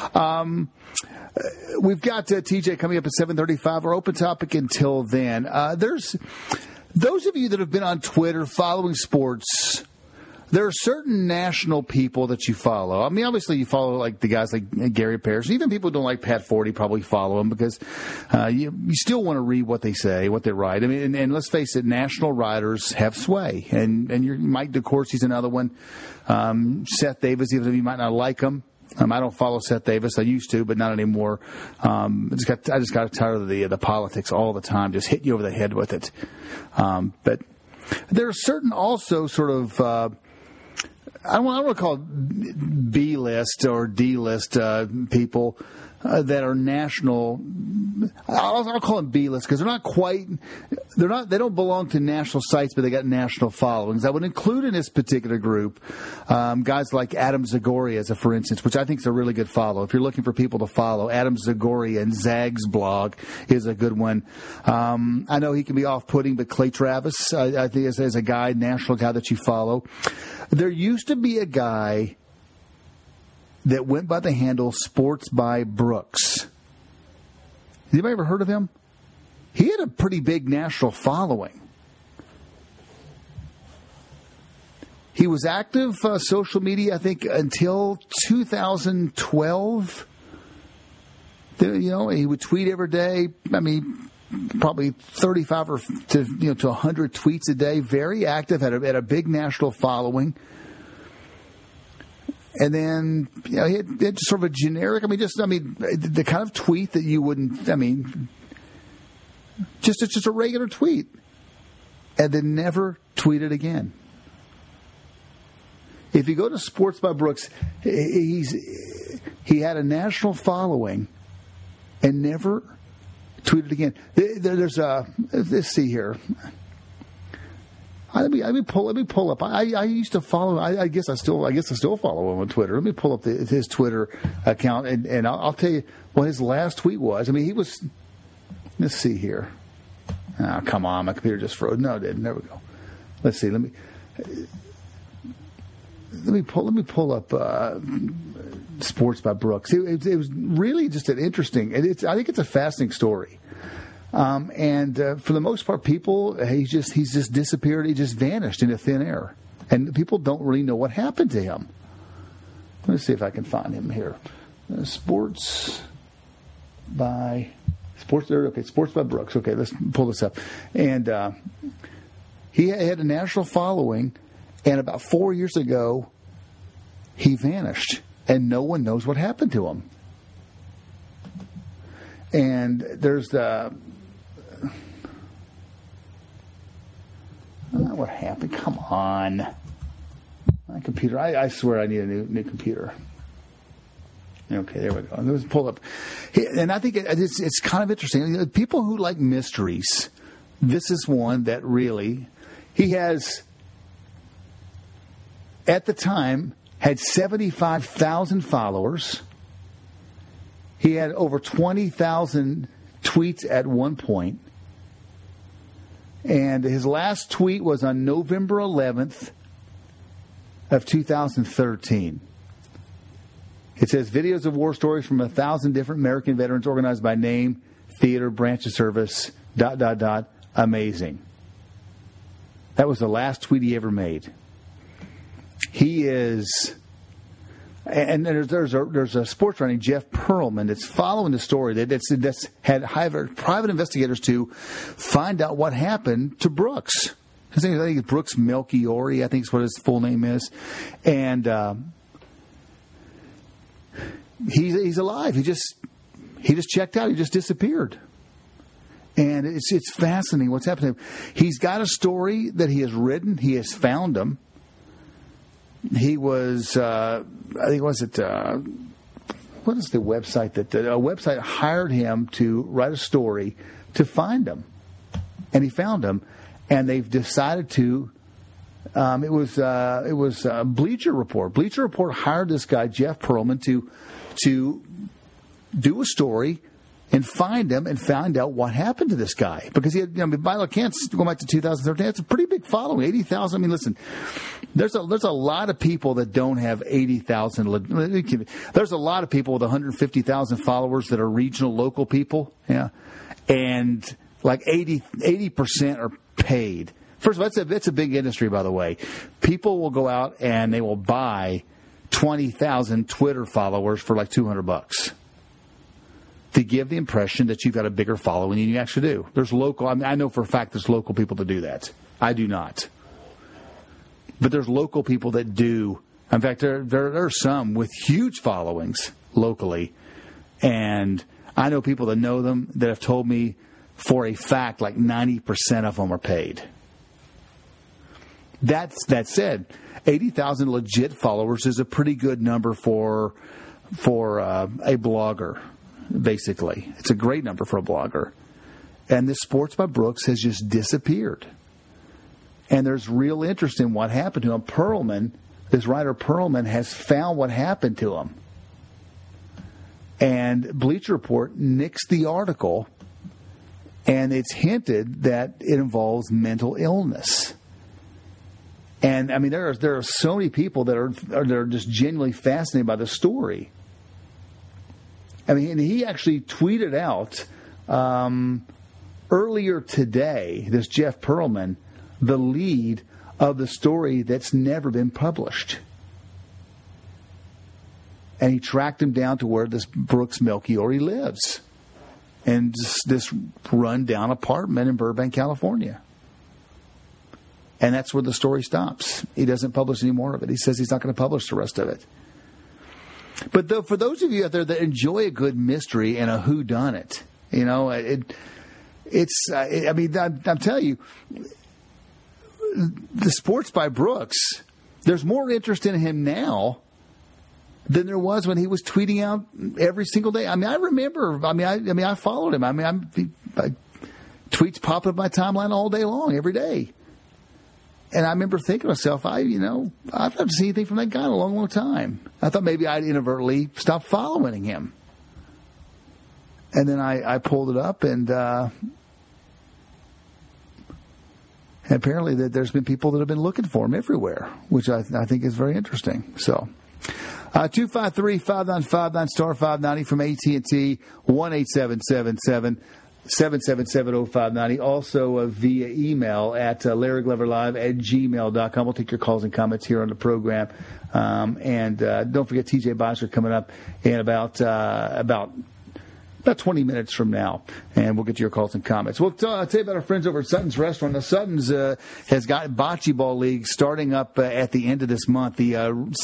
We've got TJ coming up at 7:35. Our open topic until then. There's those of you that have been on Twitter following sports. There are certain national people that you follow. I mean, obviously you follow like the guys like Gary Parrish. Even people who don't like Pat Forde probably follow him because you still want to read what they say, what they write. I mean, and let's face it, national writers have sway. And Mike DeCourcy's another one. Seth Davis, even if you might not like him. I don't follow Seth Davis. I used to, but not anymore. I just got tired of the politics all the time, just hitting you over the head with it. But there are certain also sort of I don't want to call it B-list or D-list people that are national. I'll call them B-list because they don't belong to national sites, but they got national followings. I would include in this particular group guys like Adam Zagoria, for instance, which I think is a really good follow. If you're looking for people to follow, Adam Zagoria and Zag's blog is a good one. I know he can be off-putting, but Clay Travis, I think, is a guy, national guy that you follow. There used to be a guy that went by the handle Sports by Brooks. Has anybody ever heard of him? He had a pretty big national following. He was active social media, I think, until 2012. He would tweet every day. I mean, probably 35 to 100 tweets a day. Very active, had a big national following. And then, he had sort of a generic, the kind of tweet that you wouldn't, it's just a regular tweet. And then never tweeted again. If you go to Sports by Brooks, he had a national following and never tweeted again. Let's see here. Let me pull up. I used to follow. I guess I still follow him on Twitter. Let me pull up his Twitter account, and I'll tell you what his last tweet was. I mean, he was. Let's see here. Oh, come on, my computer just froze. No, it didn't. There we go. Let's see. let me pull up Sports by Brooks. It was really just an interesting. I think it's a fascinating story. And for the most part, people he's just disappeared. He just vanished into thin air, and people don't really know what happened to him. Let's see if I can find him here. Sports by Brooks. Okay, let's pull this up. And he had a national following, and about 4 years ago, he vanished, and no one knows what happened to him. And there's what happened? Come on. My computer. I swear I need a new computer. Okay, there we go. Let's pull up. And I think it's kind of interesting. People who like mysteries, this is one that really, he has, at the time, had 75,000 followers. He had over 20,000 tweets at one point. And his last tweet was on November 11th of 2013. It says, videos of war stories from 1,000 different American veterans organized by name, theater, branch of service, ... Amazing. That was the last tweet he ever made. He is... And there's a sports writing, Jeff Pearlman, that's following the story that's had hired private investigators to find out what happened to Brooks. I think it's Brooks Melchiori, I think is what his full name is. And he's alive. He just checked out. He just disappeared. And it's fascinating what's happening. He's got a story that he has written. He has found him. He was, I think, what is the website that a website hired him to write a story to find him, and he found him, and they've decided to. It was Bleacher Report. Bleacher Report hired this guy Jeff Pearlman to do a story and find him and find out what happened to this guy, because he had, by all accounts, going back to 2013, it's a pretty big following, 80,000. I mean, listen, there's a lot of people that don't have 80,000. There's a lot of people with 150,000 followers that are regional, local people, yeah, and like 80% are paid. First of all, that's a big industry, by the way. People will go out and they will buy 20,000 Twitter followers for like $200. To give the impression that you've got a bigger following than you actually do. There's local, I know for a fact there's local people that do that. I do not. But there's local people that do. In fact, there are some with huge followings locally. And I know people that know them that have told me for a fact like 90% of them are paid. That said, 80,000 legit followers is a pretty good number for a blogger. Basically, it's a great number for a blogger. And this Sports by Brooks has just disappeared. And there's real interest in what happened to him. Pearlman, this writer Pearlman, has found what happened to him. And Bleacher Report nixed the article, and it's hinted that it involves mental illness. And I mean, there are so many people that are just genuinely fascinated by the story. I mean, and he actually tweeted out earlier today, this Jeff Pearlman, the lead of the story that's never been published. And he tracked him down to where this Brooks Melchiori lives, in this run-down apartment in Burbank, California. And that's where the story stops. He doesn't publish any more of it. He says he's not going to publish the rest of it. But for those of you out there that enjoy a good mystery and a whodunit, I'm telling you, the Sports by Brooks, there's more interest in him now than there was when he was tweeting out every single day. I mean, I remember. I followed him. Tweets pop up my timeline all day long, every day. And I remember thinking to myself, I've not seen anything from that guy in a long, long time. I thought maybe I'd inadvertently stopped following him. And then I pulled it up, and apparently that there's been people that have been looking for him everywhere, which I think is very interesting. So 253-5959 star 590 from AT&T 1-877-777-0590. Also via email at LarryGloverLive@gmail.com. We'll take your calls and comments here on the program. And don't forget TJ Beiser coming up in about 20 minutes from now, and we'll get to your calls and comments. We'll tell you about our friends over at Sutton's Restaurant. Now, Sutton's has got Bocce Ball League starting up at the end of this month. The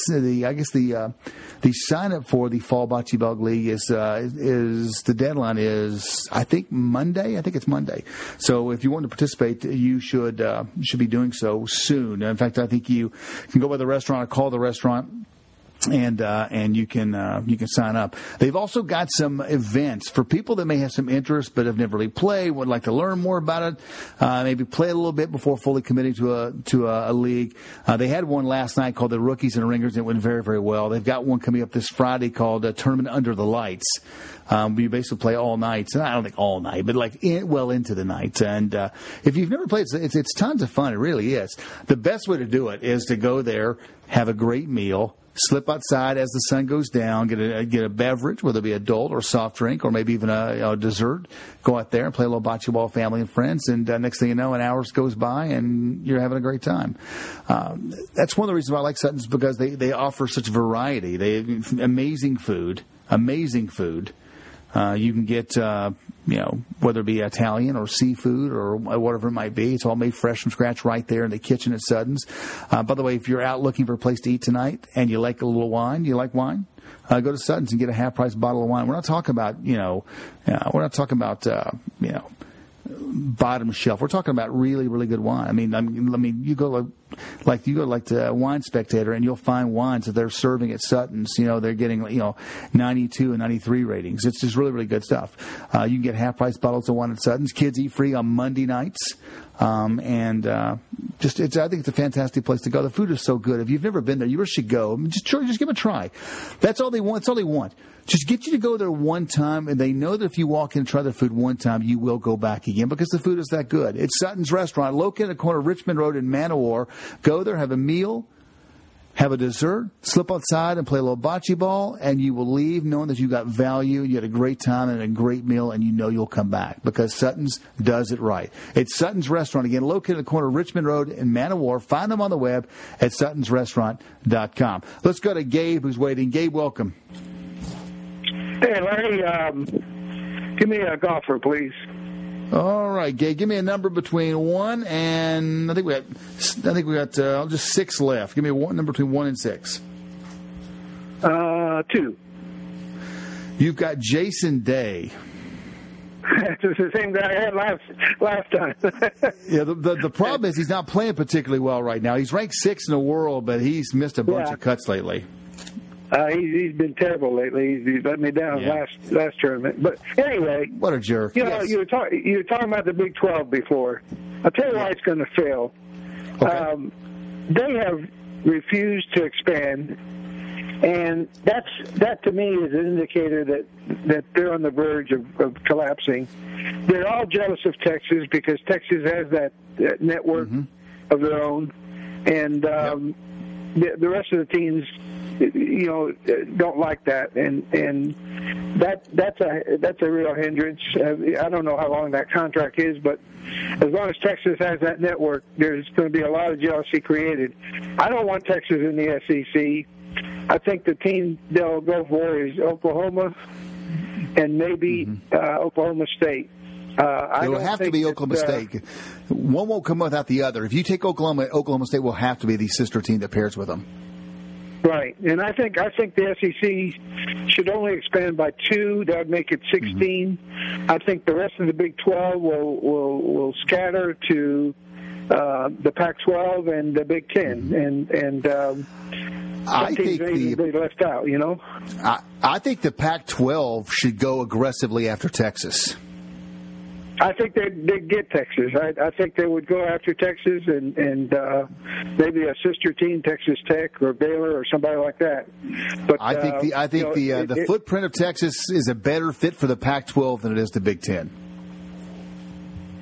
sign up for the Fall Bocce Ball League is the deadline is I think Monday. I think it's Monday. So if you want to participate, you should be doing so soon. In fact, I think you can go by the restaurant or call the restaurant. And you can sign up. They've also got some events for people that may have some interest but have never really played, would like to learn more about it, maybe play a little bit before fully committing to a league. They had one last night called the Rookies and Ringers, and it went very, very well. They've got one coming up this Friday called Tournament Under the Lights. You basically play all night. I don't think all night, but well into the night. And if you've never played, it's tons of fun. It really is. The best way to do it is to go there, have a great meal, slip outside as the sun goes down, get a beverage, whether it be adult or soft drink or maybe even a dessert. Go out there and play a little bocce ball, family and friends, and next thing you know, an hour goes by and you're having a great time. That's one of the reasons why I like Sutton's, because they offer such variety. They have amazing food. You can get, whether it be Italian or seafood or whatever it might be. It's all made fresh from scratch right there in the kitchen at Sutton's. By the way, if you're out looking for a place to eat tonight and you like a little wine, go to Sutton's and get a half-price bottle of wine. We're not talking about, bottom shelf. We're talking about really, really good wine. I mean, you go to Wine Spectator and you'll find wines that they're serving at Sutton's. They're getting 92 and 93 ratings. It's just really, really good stuff. You can get half-price bottles of wine at Sutton's. Kids eat free on Monday nights. I think it's a fantastic place to go. The food is so good. If you've never been there, you should go. Just give it a try. That's all they want. That's all they want. Just get you to go there one time, and they know that if you walk in and try their food one time, you will go back again because the food is that good. It's Sutton's Restaurant, located at the corner of Richmond Road and Manowar. Go there, have a meal, have a dessert, slip outside and play a little bocce ball, and you will leave knowing that you got value, you had a great time and a great meal, and you know you'll come back because Sutton's does it right. It's Sutton's Restaurant, again, located at the corner of Richmond Road and Manowar. Find them on the web at suttonsrestaurant.com. Let's go to Gabe, who's waiting. Gabe, welcome. Hey, Larry, give me a golfer, please. All right, Gabe, give me a number between 1 and I think we got just 6 left. Give me a number between 1 and 6. 2. You've got Jason Day. It's the same guy I had last time. Yeah, the problem is he's not playing particularly well right now. He's ranked 6th in the world, but he's missed a bunch of cuts lately. He's been terrible lately. He's let me down last tournament. But anyway, what a jerk! You were talking about the Big 12 before. I'll tell you why it's going to fail. Okay. They have refused to expand, and that to me is an indicator that they're on the verge of collapsing. They're all jealous of Texas because Texas has that network of their own, and the rest of the teams, don't like that, and that's a real hindrance. I don't know how long that contract is, but as long as Texas has that network, there's going to be a lot of jealousy created. I don't want Texas in the SEC. I think the team they'll go for is Oklahoma and maybe Oklahoma State. It will have to be Oklahoma State. One won't come without the other. If you take Oklahoma State will have to be the sister team that pairs with them. Right, and I think the SEC should only expand by 2. That would make it 16. I think the rest of the Big 12 will scatter to the Pac-12 and the Big 10, and I think they left out. I think the Pac-12 should go aggressively after Texas. I think they'd get Texas. I think they would go after Texas and maybe a sister team, Texas Tech or Baylor or somebody like that. But I think the footprint of Texas is a better fit for the Pac-12 than it is the Big 10.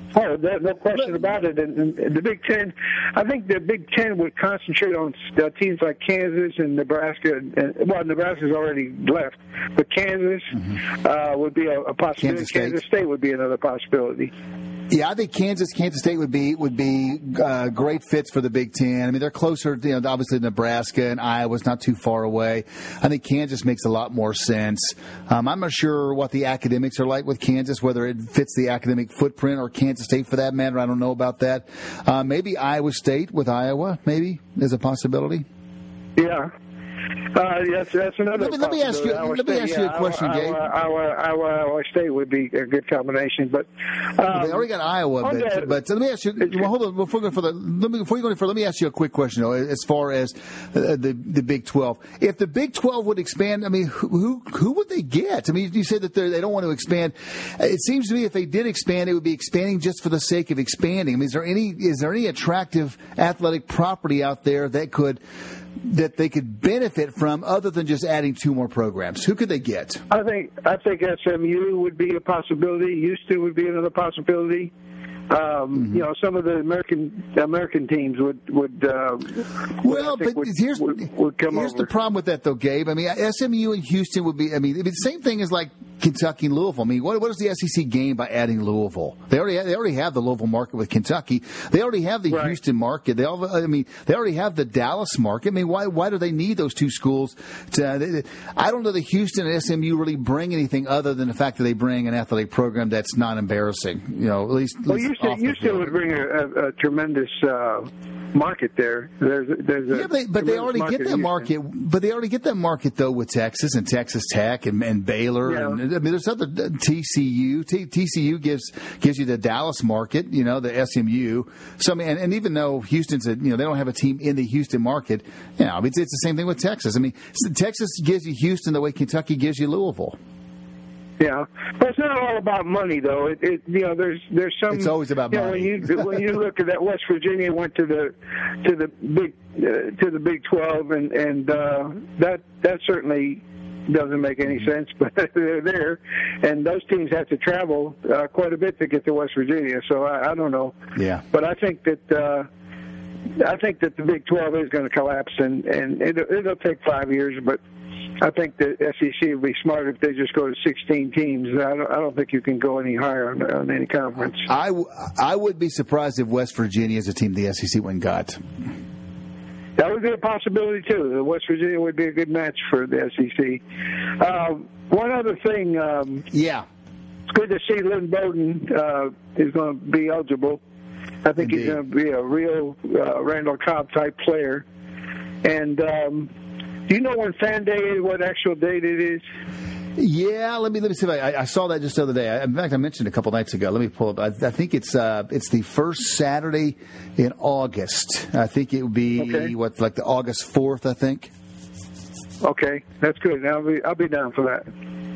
Oh, no question about it. And the Big Ten, I think the Big Ten would concentrate on teams like Kansas and Nebraska. Well, Nebraska's already left, but Kansas would be a possibility. Kansas State would be another possibility. Yeah, I think Kansas State would be great fits for the Big Ten. I mean, they're closer, obviously Nebraska and Iowa's not too far away. I think Kansas makes a lot more sense. I'm not sure what the academics are like with Kansas, whether it fits the academic footprint or Kansas State for that matter. I don't know about that. Maybe Iowa State with Iowa, maybe, is a possibility. Yeah. Yes, that's another. Let me ask you a question, Gabe. Iowa State would be a good combination, but they already got Iowa. But let me ask you. Well, hold on. Before you go any further, let me ask you a quick question. Though, as far as the Big 12, if the Big 12 would expand, I mean, who would they get? I mean, you say that they don't want to expand. It seems to me if they did expand, it would be expanding just for the sake of expanding. I mean, is there any attractive athletic property out there that they could benefit from other than just adding 2 more programs? Who could they get? I think SMU would be a possibility. Houston would be another possibility. Some of the American teams would here's come over. The problem with that, though, Gabe. I mean, SMU and Houston would be. I mean, the same thing as like Kentucky and Louisville. I mean, what does the SEC gain by adding Louisville? They already have the Louisville market with Kentucky. They already have the Houston market. They already have the Dallas market. I mean, why do they need those 2 schools? I don't know that Houston and SMU really bring anything other than the fact that they bring an athletic program that's not embarrassing. At least Houston would bring a tremendous market there. But they already get that market. But they already get that market though with Texas and Texas Tech and Baylor. Yeah. And I mean, there's other TCU. TCU gives you the Dallas market. The SMU. So I mean, and even though Houston's they don't have a team in the Houston market. I mean, it's the same thing with Texas. I mean, Texas gives you Houston the way Kentucky gives you Louisville. Yeah, but it's not all about money, though. There's some. It's always about money. When you look at that, West Virginia went to the Big 12, and that certainly doesn't make any sense. But they're there, and those teams have to travel quite a bit to get to West Virginia. So I don't know. Yeah. But I think that the Big 12 is going to collapse, and it'll take 5 years, but. I think the SEC would be smart if they just go to 16 teams. I don't think you can go any higher on any conference. I would be surprised if West Virginia is a team the SEC went got. That would be a possibility, too. West Virginia would be a good match for the SEC. One other thing. It's good to see Lynn Bowden is going to be eligible. I think He's going to be a real Randall Cobb-type player. And do you know when Fan Day is, what actual date it is? Yeah, let me see if I saw that just the other day. In fact, I mentioned it a couple nights ago. Let me pull up. I think it's the first Saturday in August. I think it would be like the August 4th, I think. Okay, that's good. I'll be down for that.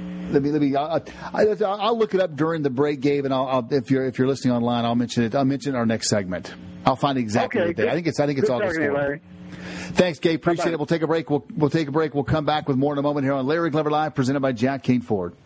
I'll look it up during the break, Gabe, and I'll if you're listening online, I'll mention it. I'll mention our next segment. I'll find exactly the date. I think it's August 4th. Thanks, Gabe. Appreciate it. We'll take a break. We'll take a break. We'll come back with more in a moment here on Larry Glover Live, presented by Jack Kane Ford.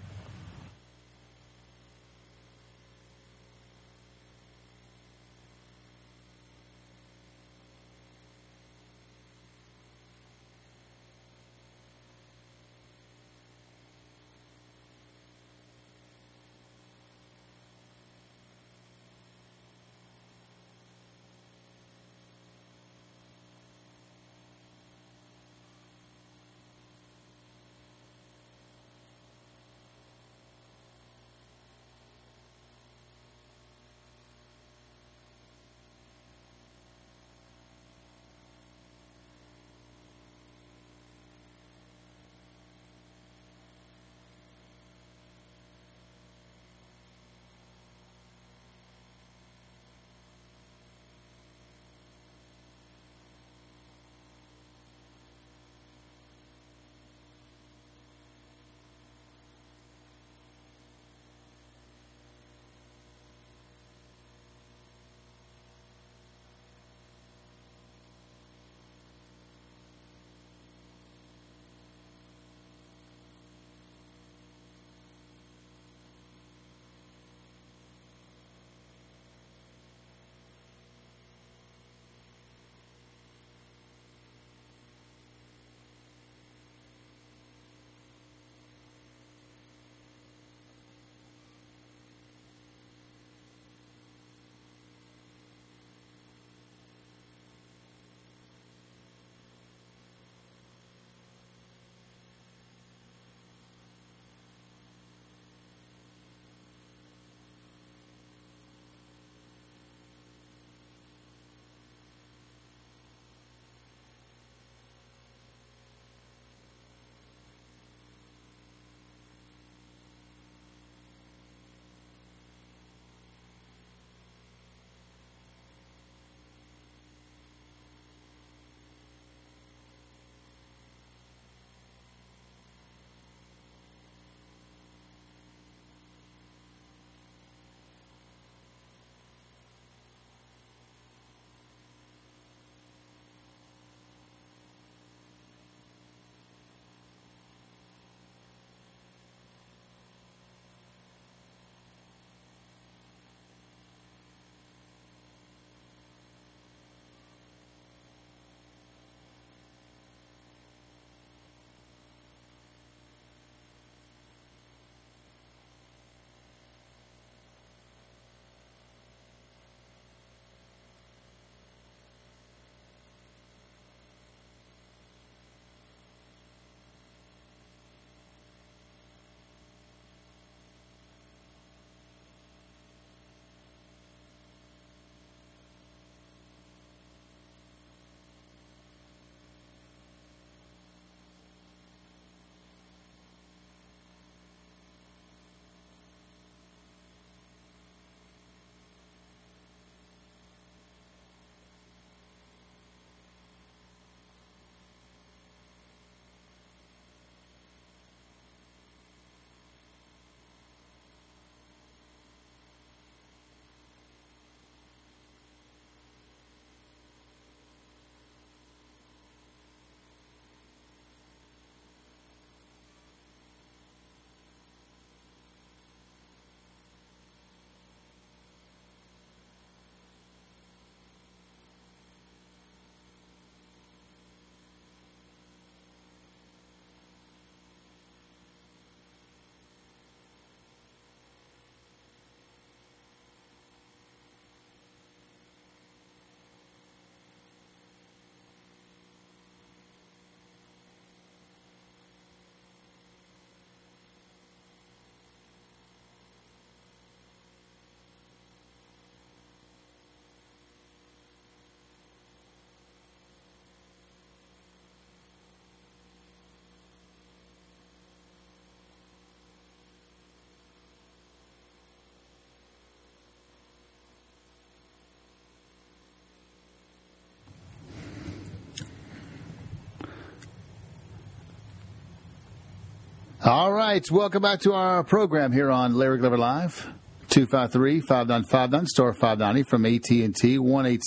All right. Welcome back to our program here on Larry Glover Live. 253-5959, star 590 from AT&T,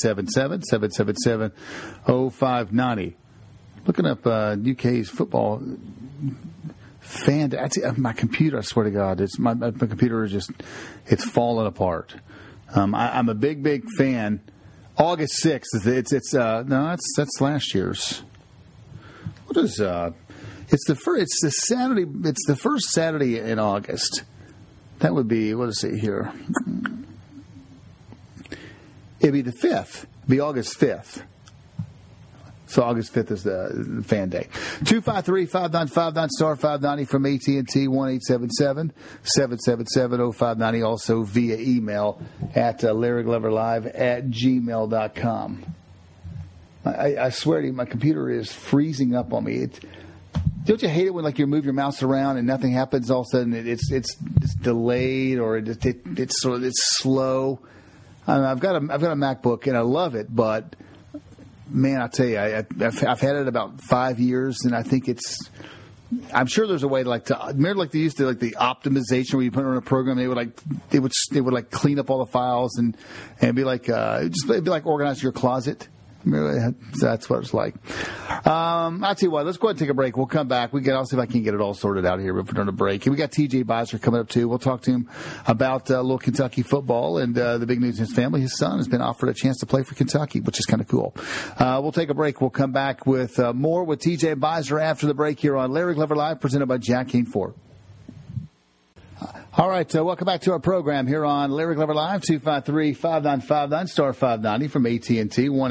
1-877-777-0590. Looking up UK's football fan. My computer, I swear to God, my computer is just, it's falling apart. I'm a big fan. August 6th. That's last year's. What is it's the first Saturday in August. That would be, what does it say here? It'd be the 5th. It'd be August 5th. So August 5th is the fan day. 253-5959, star 590 from AT&T, 1-877-777-0590. Also via email at LarryGloverLive@gmail.com. I swear to you, my computer is freezing up on me. Don't you hate it when you move your mouse around and nothing happens? All of a sudden it's delayed or it's slow. I've got a MacBook and I love it, but man, I'll tell you, I've had it about 5 years, and I think I'm sure there's a way to remember they used to the optimization where you put it on a program, they would clean up all the files and it'd be it'd be like organize your closet. That's what it's like. I'll tell you what, let's go ahead and take a break. We'll come back. I'll see if I can get it all sorted out here before the break. And we got TJ Beiser coming up, too. We'll talk to him about little Kentucky football and the big news in his family. His son has been offered a chance to play for Kentucky, which is kind of cool. We'll take a break. We'll come back with more with TJ Beiser after the break here on Larry Glover Live, presented by Jack Kane Ford. All right, welcome back to our program here on Larry Glover Live, 253-5959, star 590 from AT&T,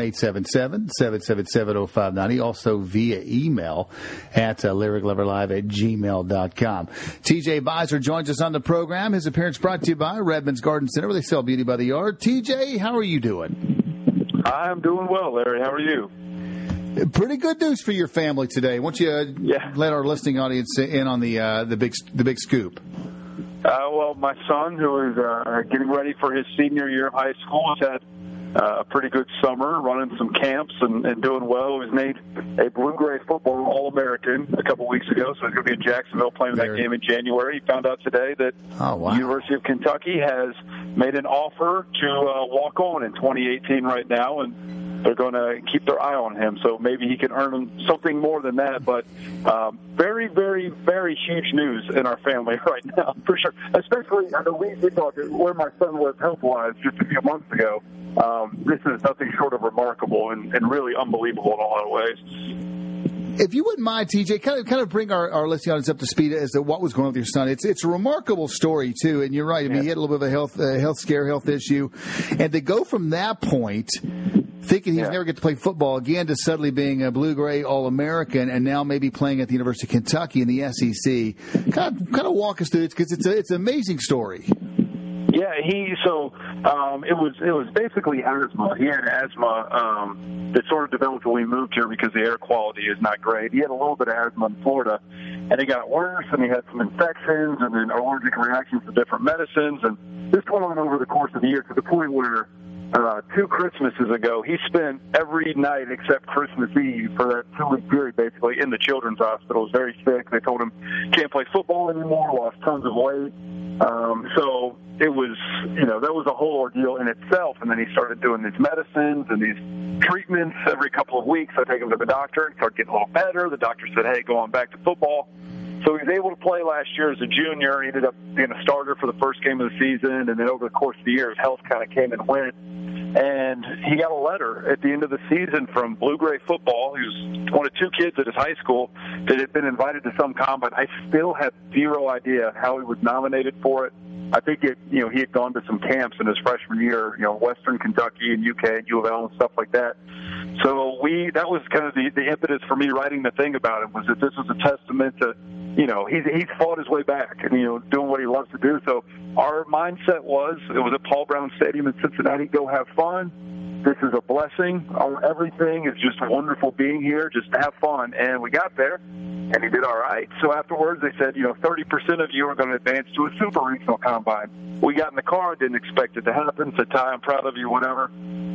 1-877-777-0590, also via email at LarryGloverLive@gmail.com. TJ Beiser joins us on the program. His appearance brought to you by Redmond's Garden Center, where they sell beauty by the yard. TJ, how are you doing? I'm doing well, Larry. How are you? Pretty good news for your family today. Why don't you let our listening audience in on the big scoop? Well, my son, who is getting ready for his senior year of high school, has had a pretty good summer, running some camps and doing well. He was named a Blue-Gray football All-American a couple weeks ago, so he's going to be in Jacksonville playing that game in January. He found out today that the University of Kentucky has made an offer to walk on in 2018 right now, and they're going to keep their eye on him. So maybe he can earn something more than that. But very, very, very huge news in our family right now, for sure. Especially, I know we talked where my son was health-wise just a few months ago. This is nothing short of remarkable and really unbelievable in a lot of ways. If you wouldn't mind, TJ, kind of bring our listening audience up to speed as to what was going on with your son. It's a remarkable story, too, and you're right. I mean, he had a little bit of a health issue. And to go from that point, thinking he's never get to play football again, to suddenly being a Blue-Gray All-American and now maybe playing at the University of Kentucky in the SEC, kind of walk us through it, because it's an amazing story. Yeah, it was basically asthma. He had asthma that sort of developed when we moved here because the air quality is not great. He had a little bit of asthma in Florida, and it got worse, and he had some infections and then allergic reactions to different medicines, and this went on over the course of the year to the point where 2 Christmases ago, he spent every night except Christmas Eve for that 2-week period, basically, in the children's hospital. He was very sick. They told him can't play football anymore, lost tons of weight. So it was, that was a whole ordeal in itself. And then he started doing these medicines and these treatments every couple of weeks. I take him to the doctor and start getting a little better. The doctor said, hey, go on back to football. So he was able to play last year as a junior. He ended up being a starter for the first game of the season. And then over the course of the year, his health kind of came and went. And he got a letter at the end of the season from Blue-Gray football. He was one of 2 kids at his high school that had been invited to some combine. I still have zero idea how he was nominated for it. I think he had gone to some camps in his freshman year, Western Kentucky and UK and U of L and stuff like that. So that was kind of the impetus for me writing the thing about him, was that this was a testament to, he's fought his way back and, doing what he loves to do. So our mindset it was at Paul Brown Stadium in Cincinnati, go have fun. This is a blessing. Everything is just wonderful being here. Just have fun. And we got there, and he did all right. So afterwards, they said, 30% of you are going to advance to a super regional combine. We got in the car, didn't expect it to happen. Said, Ty, I'm proud of you, whatever.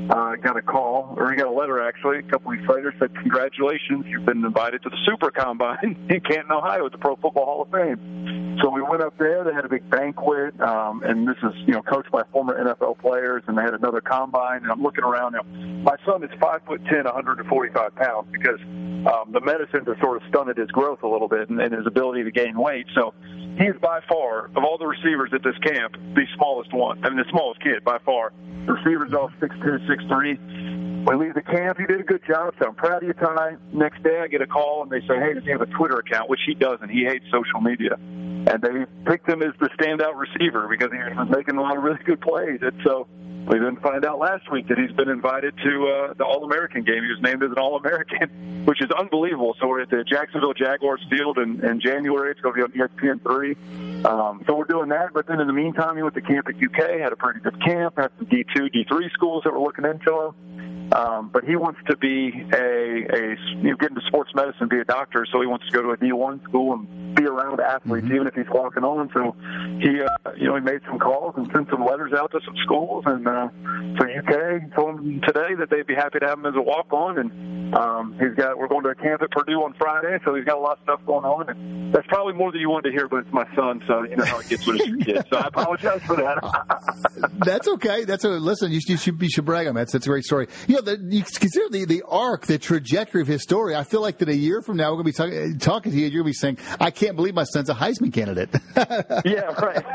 got a call, or he got a letter actually, a couple weeks later, said, "Congratulations, you've been invited to the Super Combine in Canton, Ohio at the Pro Football Hall of Fame." So we went up there. They had a big banquet, and this is, coached by former NFL players, and they had another combine. And I'm looking around now. My son is 5'10", 145 pounds, because the medicines have sort of stunted his growth a little bit and his ability to gain weight. So he is by far, of all the receivers at this camp, the smallest one. I mean, the smallest kid by far. The receivers all 6'2", 6'3". We leave the camp. He did a good job, so I'm proud of you, Ty. Next day I get a call, and they say, "Hey, does he have a Twitter account?" Which he doesn't. He hates social media. And they picked him as the standout receiver because he was making a lot of really good plays. And so we didn't find out last week that he's been invited to the All-American game. He was named as an All-American, which is unbelievable. So we're at the Jacksonville Jaguars field in January. It's going to be on ESPN3. So we're doing that. But then in the meantime, he went to camp at UK, had a pretty good camp, had some D2, D3 schools that were looking into him. But he wants to be get into sports medicine, be a doctor. So he wants to go to a D1 school and be around athletes, even if he's walking on. So he made some calls and sent some letters out to some schools. And so UK told him today that they'd be happy to have him as a walk-on. And we're going to a camp at Purdue on Friday, so he's got a lot of stuff going on. And that's probably more than you wanted to hear, but it's my son, so you know how it gets when it's your kid. So I apologize for that. That's okay. Listen. You should brag on that. That's a great story. You consider the arc, the trajectory of his story. I feel like that a year from now we're going to be talking to you, and you're going to be saying, "I can't believe my son's a Heisman candidate." Yeah, right.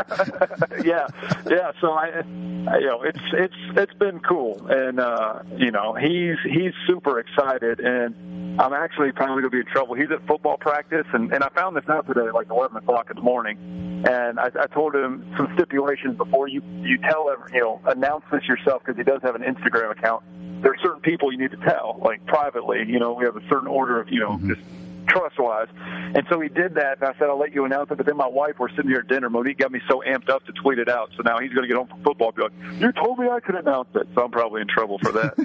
yeah. So it's been cool, and he's super excited, and I'm actually probably going to be in trouble. He's at football practice, and I found this out today, like 11 o'clock in the morning, and I told him some stipulations before you announce this yourself, because he does have an Instagram account. There are certain people you need to tell, like privately. We have a certain order of, just trust-wise. And so he did that, and I said, "I'll let you announce it." But then my wife, we're sitting here at dinner. Monique got me so amped up to tweet it out. So now he's going to get home from football and be like, "You told me I could announce it." So I'm probably in trouble for that.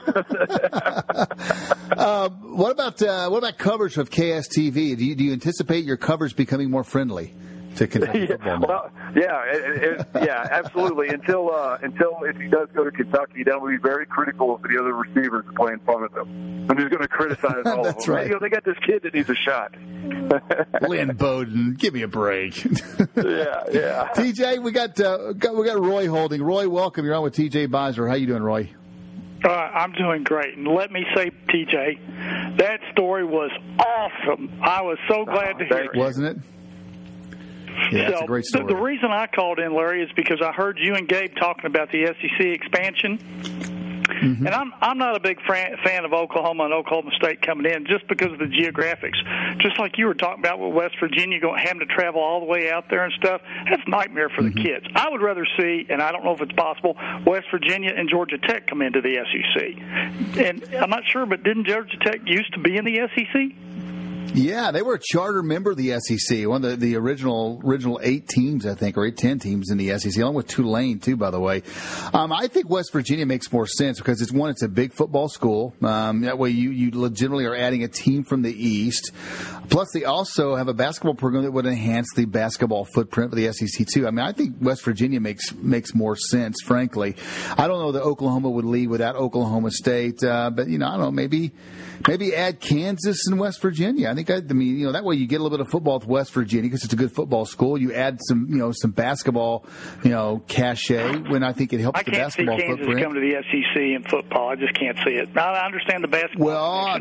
What about coverage of KSTV? Do you anticipate your coverage becoming more friendly to Kentucky football? Well, yeah, absolutely. Until if he does go to Kentucky, then we'll be very critical of the other receivers playing fun of him. I'm just going to criticize all of them. That's right. They got this kid that needs a shot. Lynn Bowden, give me a break. Yeah. TJ, we got Roy holding. Roy, welcome. You're on with TJ Beiser. How you doing, Roy? I'm doing great. And let me say, TJ, that story was awesome. I was so glad to hear it. Wasn't it? Yeah, it's a great story. The reason I called in, Larry, is because I heard you and Gabe talking about the SEC expansion. Mm-hmm. And I'm not a big fan of Oklahoma and Oklahoma State coming in just because of the geographics. Just like you were talking about with West Virginia having to travel all the way out there and stuff, that's a nightmare for the kids. I would rather see, and I don't know if it's possible, West Virginia and Georgia Tech come into the SEC. And I'm not sure, but didn't Georgia Tech used to be in the SEC? Yeah, they were a charter member of the SEC, one of the original 8 teams, I think, or 10 teams in the SEC, along with Tulane, too, by the way. I think West Virginia makes more sense because it's a big football school. That way you legitimately are adding a team from the East. Plus, they also have a basketball program that would enhance the basketball footprint for the SEC, too. I mean, I think West Virginia makes more sense, frankly. I don't know that Oklahoma would leave without Oklahoma State, but, I don't know, maybe add Kansas and West Virginia. I think that way you get a little bit of football with West Virginia because it's a good football school. You add some basketball, cachet when I think it helps the basketball footprint. I can't see Kansas come to the SEC in football. I just can't see it. Now, I understand the basketball.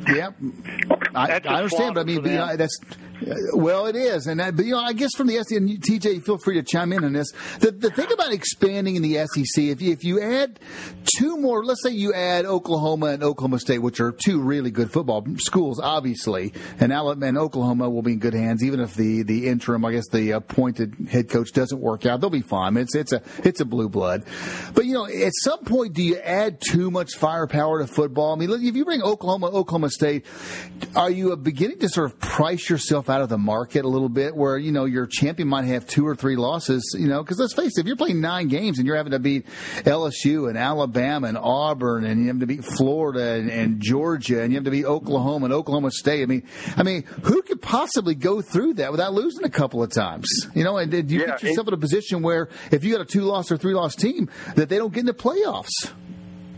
I understand, but I mean, that's. Well, it is, but I guess from the SEC, and TJ, feel free to chime in on this. The thing about expanding in the SEC, if you add 2 more, let's say you add Oklahoma and Oklahoma State, which are 2 really good football schools, obviously, and Oklahoma will be in good hands, even if the interim, I guess the appointed head coach doesn't work out, they'll be fine. It's a blue blood, but at some point, do you add too much firepower to football? I mean, if you bring Oklahoma State, are you beginning to sort of price yourself out of the market a little bit where, your champion might have 2 or 3 losses, because let's face it, if you're playing 9 games and you're having to beat LSU and Alabama and Auburn and you have to beat Florida and Georgia and you have to beat Oklahoma and Oklahoma State, I mean, who could possibly go through that without losing a couple of times? And do you put yourself in a position where if you got a 2-loss or 3-loss team that they don't get into playoffs?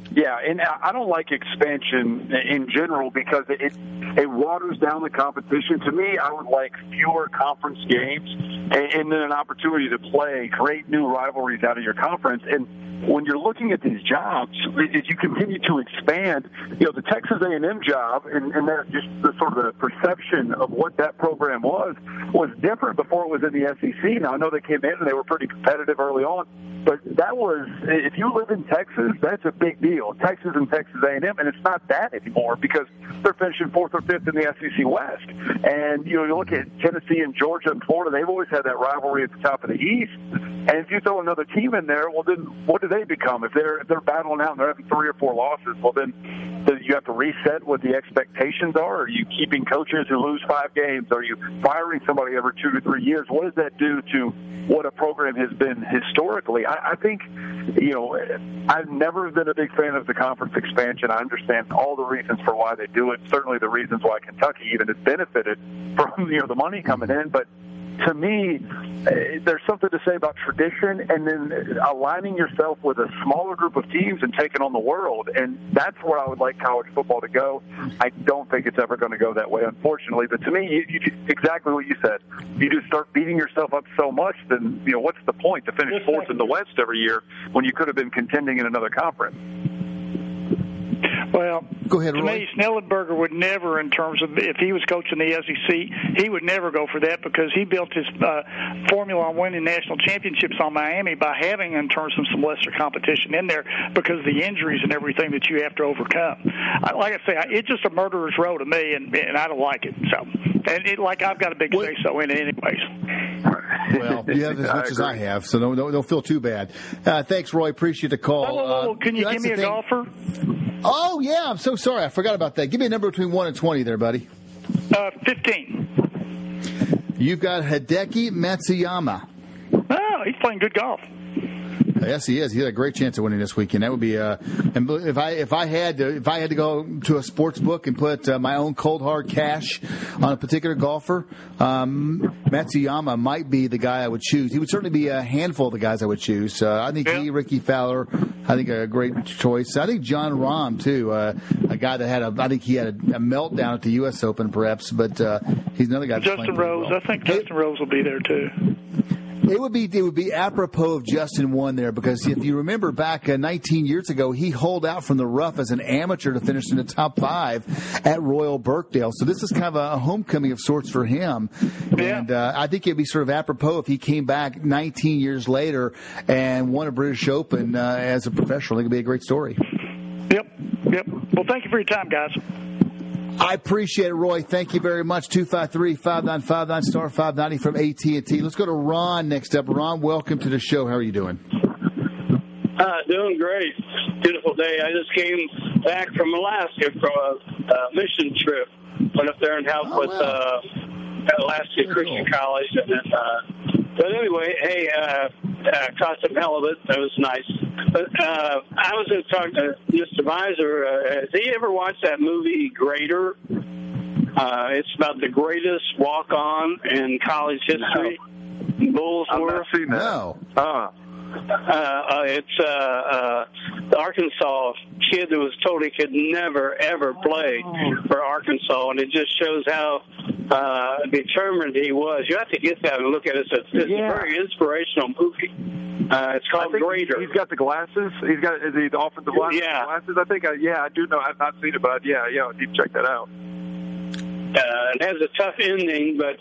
Yeah, and I don't like expansion in general because it waters down the competition. To me, I would like fewer conference games and then an opportunity to create new rivalries out of your conference. And when you're looking at these jobs, as you continue to expand, the Texas A&M job and that just the sort of the perception of what that program was different before it was in the SEC. Now, I know they came in and they were pretty competitive early on, but that was, if you live in Texas, that's a big deal. Texas and Texas A&M, and it's not that anymore because they're finishing 4th or 5th in the SEC West. And, you look at Tennessee and Georgia and Florida, they've always had that rivalry at the top of the East. And if you throw another team in there, well, then what do they become? If they're battling out and they're having 3 or 4 losses, well, then you have to reset what the expectations are. Are you keeping coaches who lose 5 games? Are you firing somebody every 2 to 3 years? What does that do to what a program has been historically? I think, I've never been a big fan of the conference expansion. I understand all the reasons for why they do it, certainly the reasons why Kentucky even has benefited from, the money coming in. But to me, there's something to say about tradition and then aligning yourself with a smaller group of teams and taking on the world. And that's where I would like college football to go. I don't think it's ever going to go that way, unfortunately. But to me, you exactly what you said. You just start beating yourself up so much, then, what's the point to finish 4th in the West every year when you could have been contending in another conference? Well, go ahead, to Roy. me, Snellenberger would never, in terms of if he was coaching the SEC, he would never go for that because he built his formula on winning national championships on Miami by having, in terms of some lesser competition in there because of the injuries and everything that you have to overcome. Like I say, it's just a murderer's row to me, and I don't like it. So, and I've got a big say-so in it anyways. Well, you have as much as I have, so don't feel too bad. Thanks, Roy. Appreciate the call. Whoa. Can you give me a golfer? Oh, yeah. I'm so sorry. I forgot about that. Give me a number between 1 and 20 there, buddy. 15. You've got Hideki Matsuyama. Oh, he's playing good golf. Yes, he is. He had a great chance of winning this weekend. That would be and if I had to go to a sports book and put my own cold hard cash on a particular golfer, Matsuyama might be the guy I would choose. He would certainly be a handful of the guys I would choose. I think Ricky Fowler, I think a great choice. I think John Rahm too, a guy that I think he had a meltdown at the U.S. Open perhaps, but he's another guy. Justin Rose, well. I think Justin Rose will be there too. It would be apropos if Justin won there because if you remember back 19 years ago, he holed out from the rough as an amateur to finish in the top 5 at Royal Birkdale. So this is kind of a homecoming of sorts for him. Yeah. And I think it'd be sort of apropos if he came back 19 years later and won a British Open as a professional. I think it'd be a great story. Yep. Well, thank you for your time, guys. I appreciate it, Roy. Thank you very much. 253-5959 star 590 from AT&T. Let's go to Ron next up. Ron, welcome to the show. How are you doing? Doing great. Beautiful day. I just came back from Alaska from a mission trip. Went up there and helped with Alaska Christian College. And, but anyway, hey, caught some halibut. That was nice. But I was going to talk to Mr. Miser. Has he ever watched that movie Greater? It's about the greatest walk-on in college history. No. Bulls I've were. not seen that. No. It's the Arkansas kid that was told he could never, ever play for Arkansas, and it just shows how determined he was. You have to get that and look at it. It's a very inspirational movie. It's called Greater. He's got the glasses. Is he the offensive glasses? I think, I do know. I've not seen it, but I need to check that out. It has a tough ending, but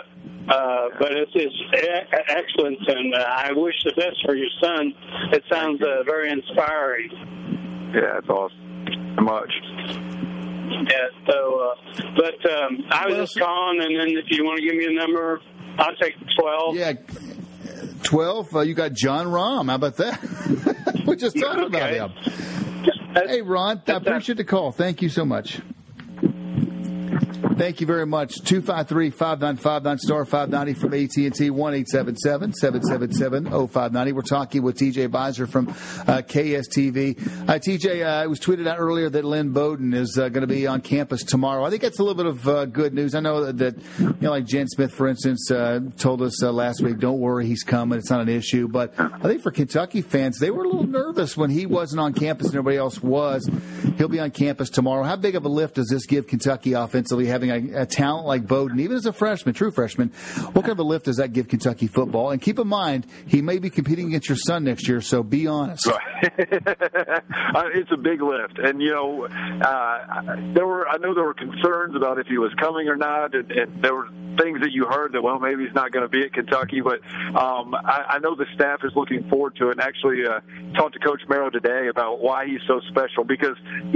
it's excellent, and I wish the best for your son. It sounds very inspiring. Yeah, it's awesome. Much. Yeah, so, I was just calling, and then if you want to give me a number, I'll take 12. Yeah, 12. You got John Rahm. How about that? We're just talking about him. Hey, Ron, I appreciate the call. Thank you so much. Thank you very much. 253-5959, star 590 from AT&T, 1-877-777-0590. We're talking with TJ Beiser from KSTV. TJ, it was tweeted out earlier that Lynn Bowden is going to be on campus tomorrow. I think that's a little bit of good news. I know that like Jen Smith, for instance, told us last week, don't worry, he's coming. It's not an issue. But I think for Kentucky fans, they were a little nervous when he wasn't on campus and everybody else was. He'll be on campus tomorrow. How big of a lift does this give Kentucky offensively, having a talent like Bowden, even as a freshman, true freshman? What kind of a lift does that give Kentucky football? And keep in mind, he may be competing against your son next year, so be honest. Right. It's a big lift. And, I know there were concerns about if he was coming or not, and there were things that you heard that, well, maybe he's not going to be at Kentucky, but I know the staff is looking forward to it. And actually talked to Coach Merrill today about why he's so special, because,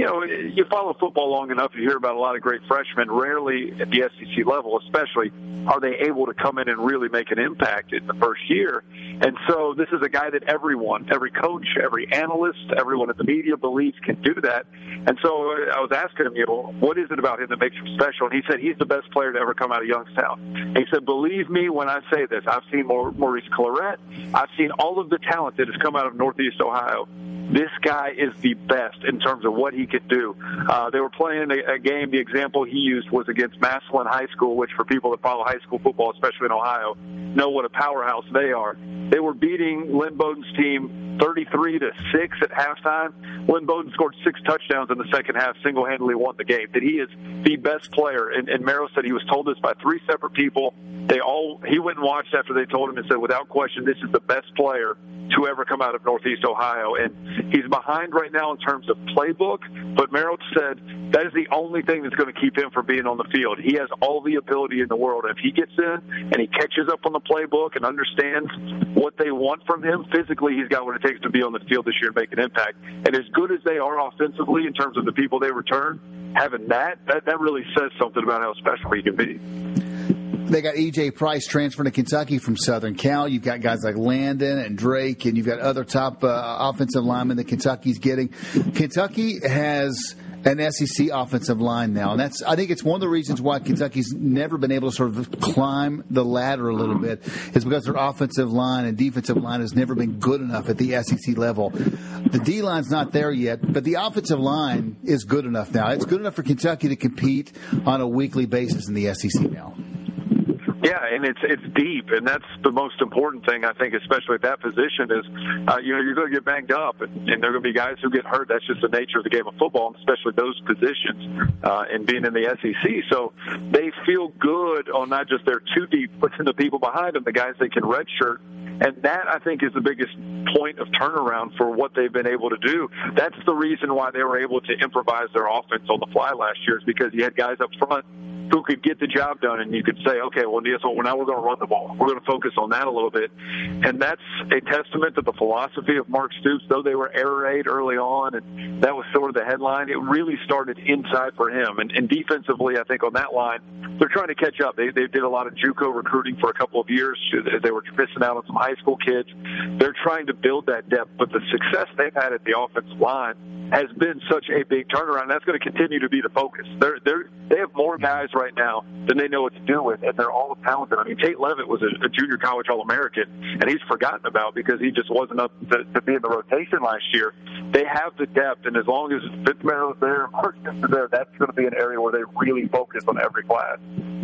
you follow football long enough, you hear about a lot of great freshmen. Rarely at the SEC level, especially, are they able to come in and really make an impact in the first year. And so this is a guy that everyone, every coach, every analyst, everyone at the media believes can do that. And so I was asking him, what is it about him that makes him special? And he said he's the best player to ever come out of Youngstown. And he said, believe me when I say this, I've seen Maurice Clarett. I've seen all of the talent that has come out of Northeast Ohio. This guy is the best in terms of what he could do. They were playing a game. The example he used was against Massillon High School, which for people that follow high school football, especially in Ohio, know what a powerhouse they are. They were beating Lynn Bowden's team 33-6 at halftime. Lynn Bowden scored 6 touchdowns in the second half, single-handedly won the game. That he is the best player. And Merrill said he was told this by 3 separate people. He went and watched after they told him and said, without question, this is the best player to ever come out of Northeast Ohio. And he's behind right now in terms of playbook, but Merrill said that is the only thing that's going to keep him from being on the field. He has all the ability in the world. If he gets in and he catches up on the playbook and understands what they want from him, physically he's got what it takes to be on the field this year and make an impact. And as good as they are offensively in terms of the people they return, having that really says something about how special he can be. They got E.J. Price transferring to Kentucky from Southern Cal. You've got guys like Landon and Drake, and you've got other top offensive linemen that Kentucky's getting. Kentucky has an SEC offensive line now, and I think it's one of the reasons why Kentucky's never been able to sort of climb the ladder a little bit, is because their offensive line and defensive line has never been good enough at the SEC level. The D-line's not there yet, but the offensive line is good enough now. It's good enough for Kentucky to compete on a weekly basis in the SEC now. Yeah, and it's deep, and that's the most important thing, I think, especially at that position is, you're going to get banged up, and there are going to be guys who get hurt. That's just the nature of the game of football, especially those positions and being in the SEC. So they feel good on not just their too deep, but in the people behind them, the guys they can redshirt. And that, I think, is the biggest point of turnaround for what they've been able to do. That's the reason why they were able to improvise their offense on the fly last year, is because you had guys up front who could get the job done, and you could say, okay, well, now we're going to run the ball. We're going to focus on that a little bit. And that's a testament to the philosophy of Mark Stoops. Though they were air raid early on, and that was sort of the headline, it really started inside for him. And defensively, I think on that line, they're trying to catch up. They did a lot of JUCO recruiting for a couple of years. They were missing out on some high school kids. They're trying to build that depth, but the success they've had at the offensive line has been such a big turnaround. That's going to continue to be the focus. They have more guys right now than they know what to do with, and they're all talented. I mean, Tate Leavitt was a junior college All-American, and he's forgotten about because he just wasn't up to be in the rotation last year. They have the depth, and as long as Fitzgerald's there, Mark Stoops is there, that's going to be an area where they really focus on every class.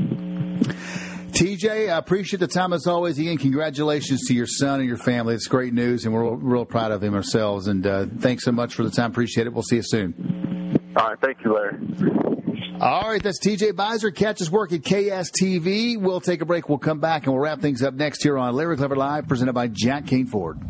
TJ, I appreciate the time as always. Again, congratulations to your son and your family. It's great news, and we're real proud of him ourselves. And thanks so much for the time. Appreciate it. We'll see you soon. All right. Thank you, Larry. All right. That's TJ Beiser. Catch his work at KSTV. We'll take a break. We'll come back, and we'll wrap things up next here on Larry Clever Live, presented by Jack Kane Ford.